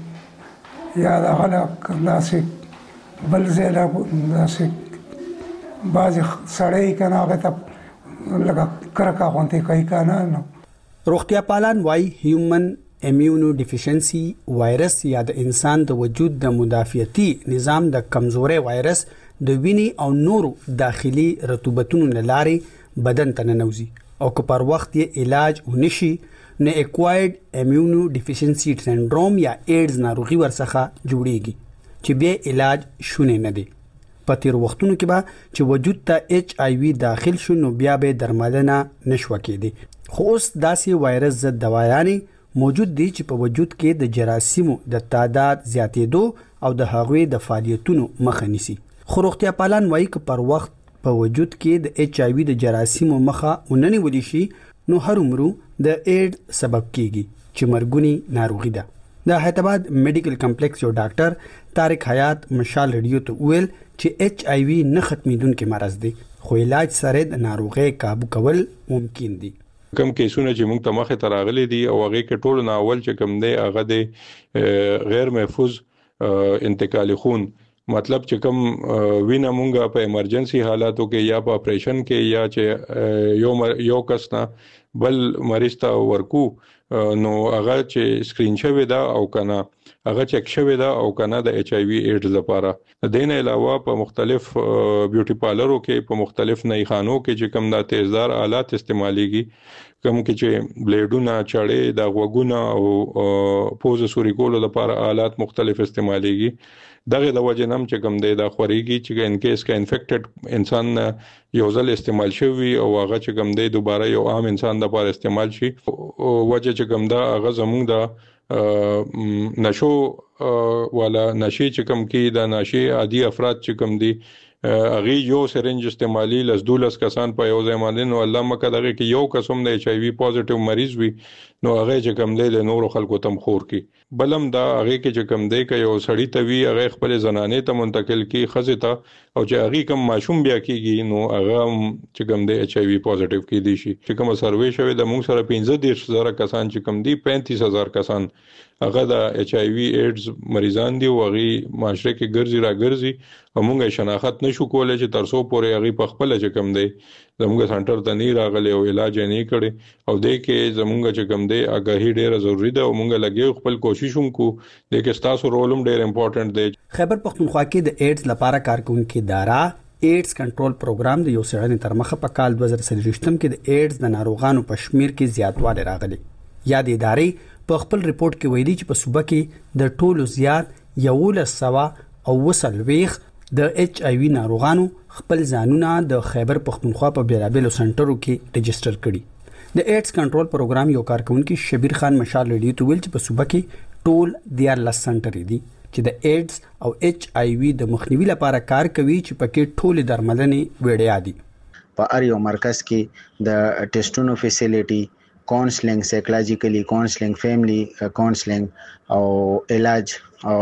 یا دا خلک داسې بل زیلا داسې بعضی سړی کنه هغه ته لکه کرکا غونته کوي کنه. روغتیا پالان وايي هیومن امیونو ډیفیشنسي وایرس یا د انسان د وجود د مدافعتي نظام د کمزوري وایرس د ویني او نورو داخلي رطوبتونو لاري بدن ته ننوزي او که پر وخت یې علاج ونشي نه اکوایرډ امیونو ډیفیشنسي سنډروم یا ایډز ناروغي ورڅخه جوړیږي چې به علاج شونه نه دي. په تیر وختونو کې به چې وجود ته ایچ آی وی داخل شو نو بیا به درملنه نشو کېدی. خو اوس داسې وایرس ضد دوايانې موجود دي چې په وجود کې د جراثیمو د تعداد زیاتېدو او د هغوی د فعالیتونو مخه نیسي. خو روغتیا پالان وایي چې پر وخت په وجود کې د ایچ آی وی د جراثیمو مخه ونني ودی شي نو هر عمر د ایډ سبب کیږي چې مرګونی ناروغي ده. د حیاتاباد میډیکل کمپلیکس یو ډاکټر طارق حیات مشال ریډیو ته ویل چې ایچ آی وی نه ختمیدونکي مرض دی خو علاج سره د ناروغي قابو کول ممکن دي. کم کیسونه چې موږ ته مخه تراغلي دي او هغه کې ټول ناول چې کم دی هغه د غیر محفوظ انتقالي خون مطلب چې کم وینه مونږه په ایمرجنسي حالاتو کې یا په اپریشن کې یا چې یو کس نه بل مریض ته ورکو نو هغه چې سکرین شوی دا او کنه هغه چک شوی دا او کنه د ایچ ای وی ایډز لپاره. دین علاوه په مختلف بیوټي پارلرو کې په مختلف نایخانو کې چې کوم د تیزدار آلات استعماليږي کوم کې چې بلیډونه چړې د غوګونه او پوز سوري کولو لپاره آلات مختلف استعماليږي. دغه د وجه نم چې کوم دی دا خوريږي چې ان کیس کا انفیکټډ انسان یو ځل استعمال شوی او هغه چې کوم دی دوباره یو عام انسان د لپاره استعمال شي وجه چې کوم دا هغه زموږ د نشو ولا نشي چې کوم کې د نشي عادي افراد چې کوم دي اغه یو سرنج استعمالي لس دولس کسان په یو ځای باندې نو الله مکه دغه کې یو قسم د ایچ ای وی پوزټیو مریض وي نو هغه چې کوم دی د نورو خلکو تم خور کی بلم دا هغه کې چې کوم دی ک یو سړی ته وی هغه خپل زنانه ته منتقل کی خزه ته او چې هغه کم ماشوم بیا کیږي نو هغه چې کوم دی ایچ ای وی پوزټیو کی دي شي. چې کوم سروې شوی د موږ سره 15000 کسان چې کوم دی 35000 کسان هغه د ایچ ای وی ایډز مریضان دي او هغه معاشره کې ګرځي را ګرځي او موږ شناخت نشو کولای چې ترسو پورې هغه په خپل چې کوم دی زموږ سنټر ته نه راغلي او علاج نه کړي او د کې زموږ چې کوم دی اګاهي ډیره ضروری ده او موږ لګي خپل کوشش وکړو د کې تاسو رولم ډیر امپورټنٹ دی. خیبر پختونخوا کې د ایډز لپاره کارکونکو اداره ایډز کنټرول پروګرام د یو سړی تر مخه په کال 2023 کې د ایډز د ناروغانو په شمیر کې زیاتوالی راغلی. یا د ادارې په خپل ریپورت کې ویلي چې په صوبه کې د ټولو زیات 1120 د ایچ ای وی ناروغانو خپل ځانونه د خیبر پختونخوا په بیلابلو سنټرو کې ريجستره کړي. د ایډز کنټرول پروګرام یو کارکونکو شبیر خان مشال ریډیو ته ویل چې په صوبه کې ټول 14 سنټر دي چې د ایډز او ایچ ای وی د مخنیوي لپاره کار کوي چې پکې ټول درملنې وړیا دي. په اړ یو مرکز کې د ټیسټونو فیسیلیټي کاونسلینګ سایکولوژیکلی کاونسلینګ فیملی کاونسلینګ او علاج او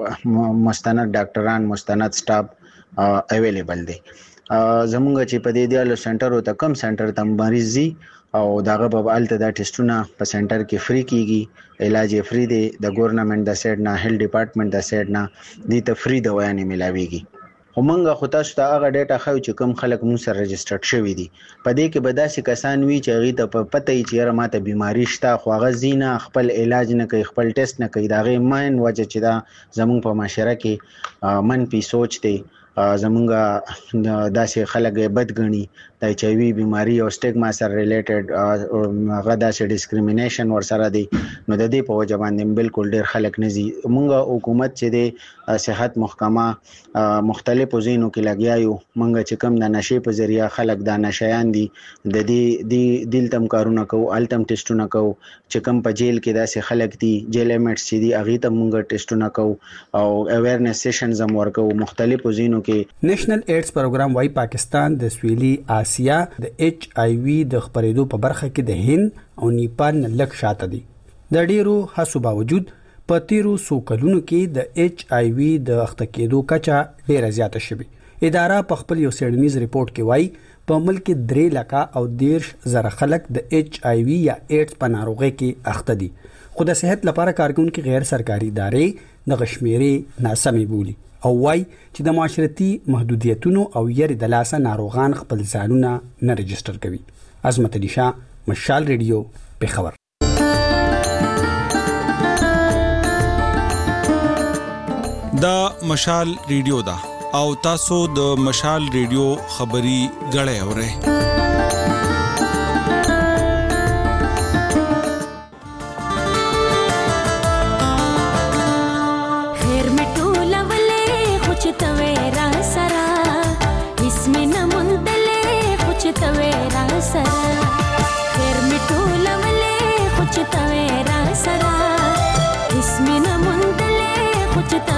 مستند ډاکټران مستند سټاف اویلیبل دي. زمونږ چې په دې دیالو سنټرو ته کم سنټر ته مریضي او داغه په الته دا ټیسټونه په سنټر کې فری کیږي علاج یې فری دی د ګورنمنت د سایډ نه هیلث ډپارټمنت د سایډ نه دي ته فری دوايانې ملاويږي. همغه خو تاسو ته هغه ډیټا خو چې کوم خلک مو سره ريجسترډ شوی دي په دې کې به داسې کسان وي چې هغه ته په پته یې چې ماته بیماری شته خو هغه زینه خپل علاج نه کوي خپل ټیسټ نه کوي داغه ماین وجه چې دا زموږ په معاشره کې منفي سوچ دی زمونږ داسې خلک بدګنی د ایچ ای وی بیماری او سټیګما سره ریلیټډ غدا سره ډیسکریمینیشن ور سره دی نو د دې په وجه باندې بالکل ډیر خلک نزي مونږ حکومت چې د صحت محکمه مختلفو زینو کې لګیایو مونږ چې کوم د نشي په ذریعہ خلک د نشيان دي د دې دلتم کارونه کو التم ټیسټونه کو چې کوم په جیل کې داسې خلک دي جیل ایمټس چې دي اغه ته مونږ ټیسټونه کو او اویرنس سیشنز هم ورکو مختلفو زینو کې نېشنل ایډز پروګرام وايي پاکستان د سویلي آسیا د ایچ ای وی د خپرېدو په برخه کې د هند او نیپال نه لږ شاته دي. د ډیرو هڅو باوجود په تیرو سو کلونو کې د ایچ ای وی د اخته کېدو کچا ډیره زیاته شوه. اداره په خپل یو سیډنیز ریپورت کې وایي په ملک کې 3 لکه او 13 خلک د ایچ ای وی یا ایډز په ناروغي کې اخته دي. خو د صحت لپاره کارکونکو غیر سرکاري ادارې د غشمیرې ناسمي بولي او وای چې د معاشرتي محدودیتونو او یری د لاسه ناروغان خپل ځانونه نه ريجستره کوي. عظمت علي شاه مشال ریډیو پیښور. دا مشال ریډیو دا او تاسو د مشال ریډیو خبري غړې اورئ. कुछ तवेरा सरा इसमें न मुंदले कुछ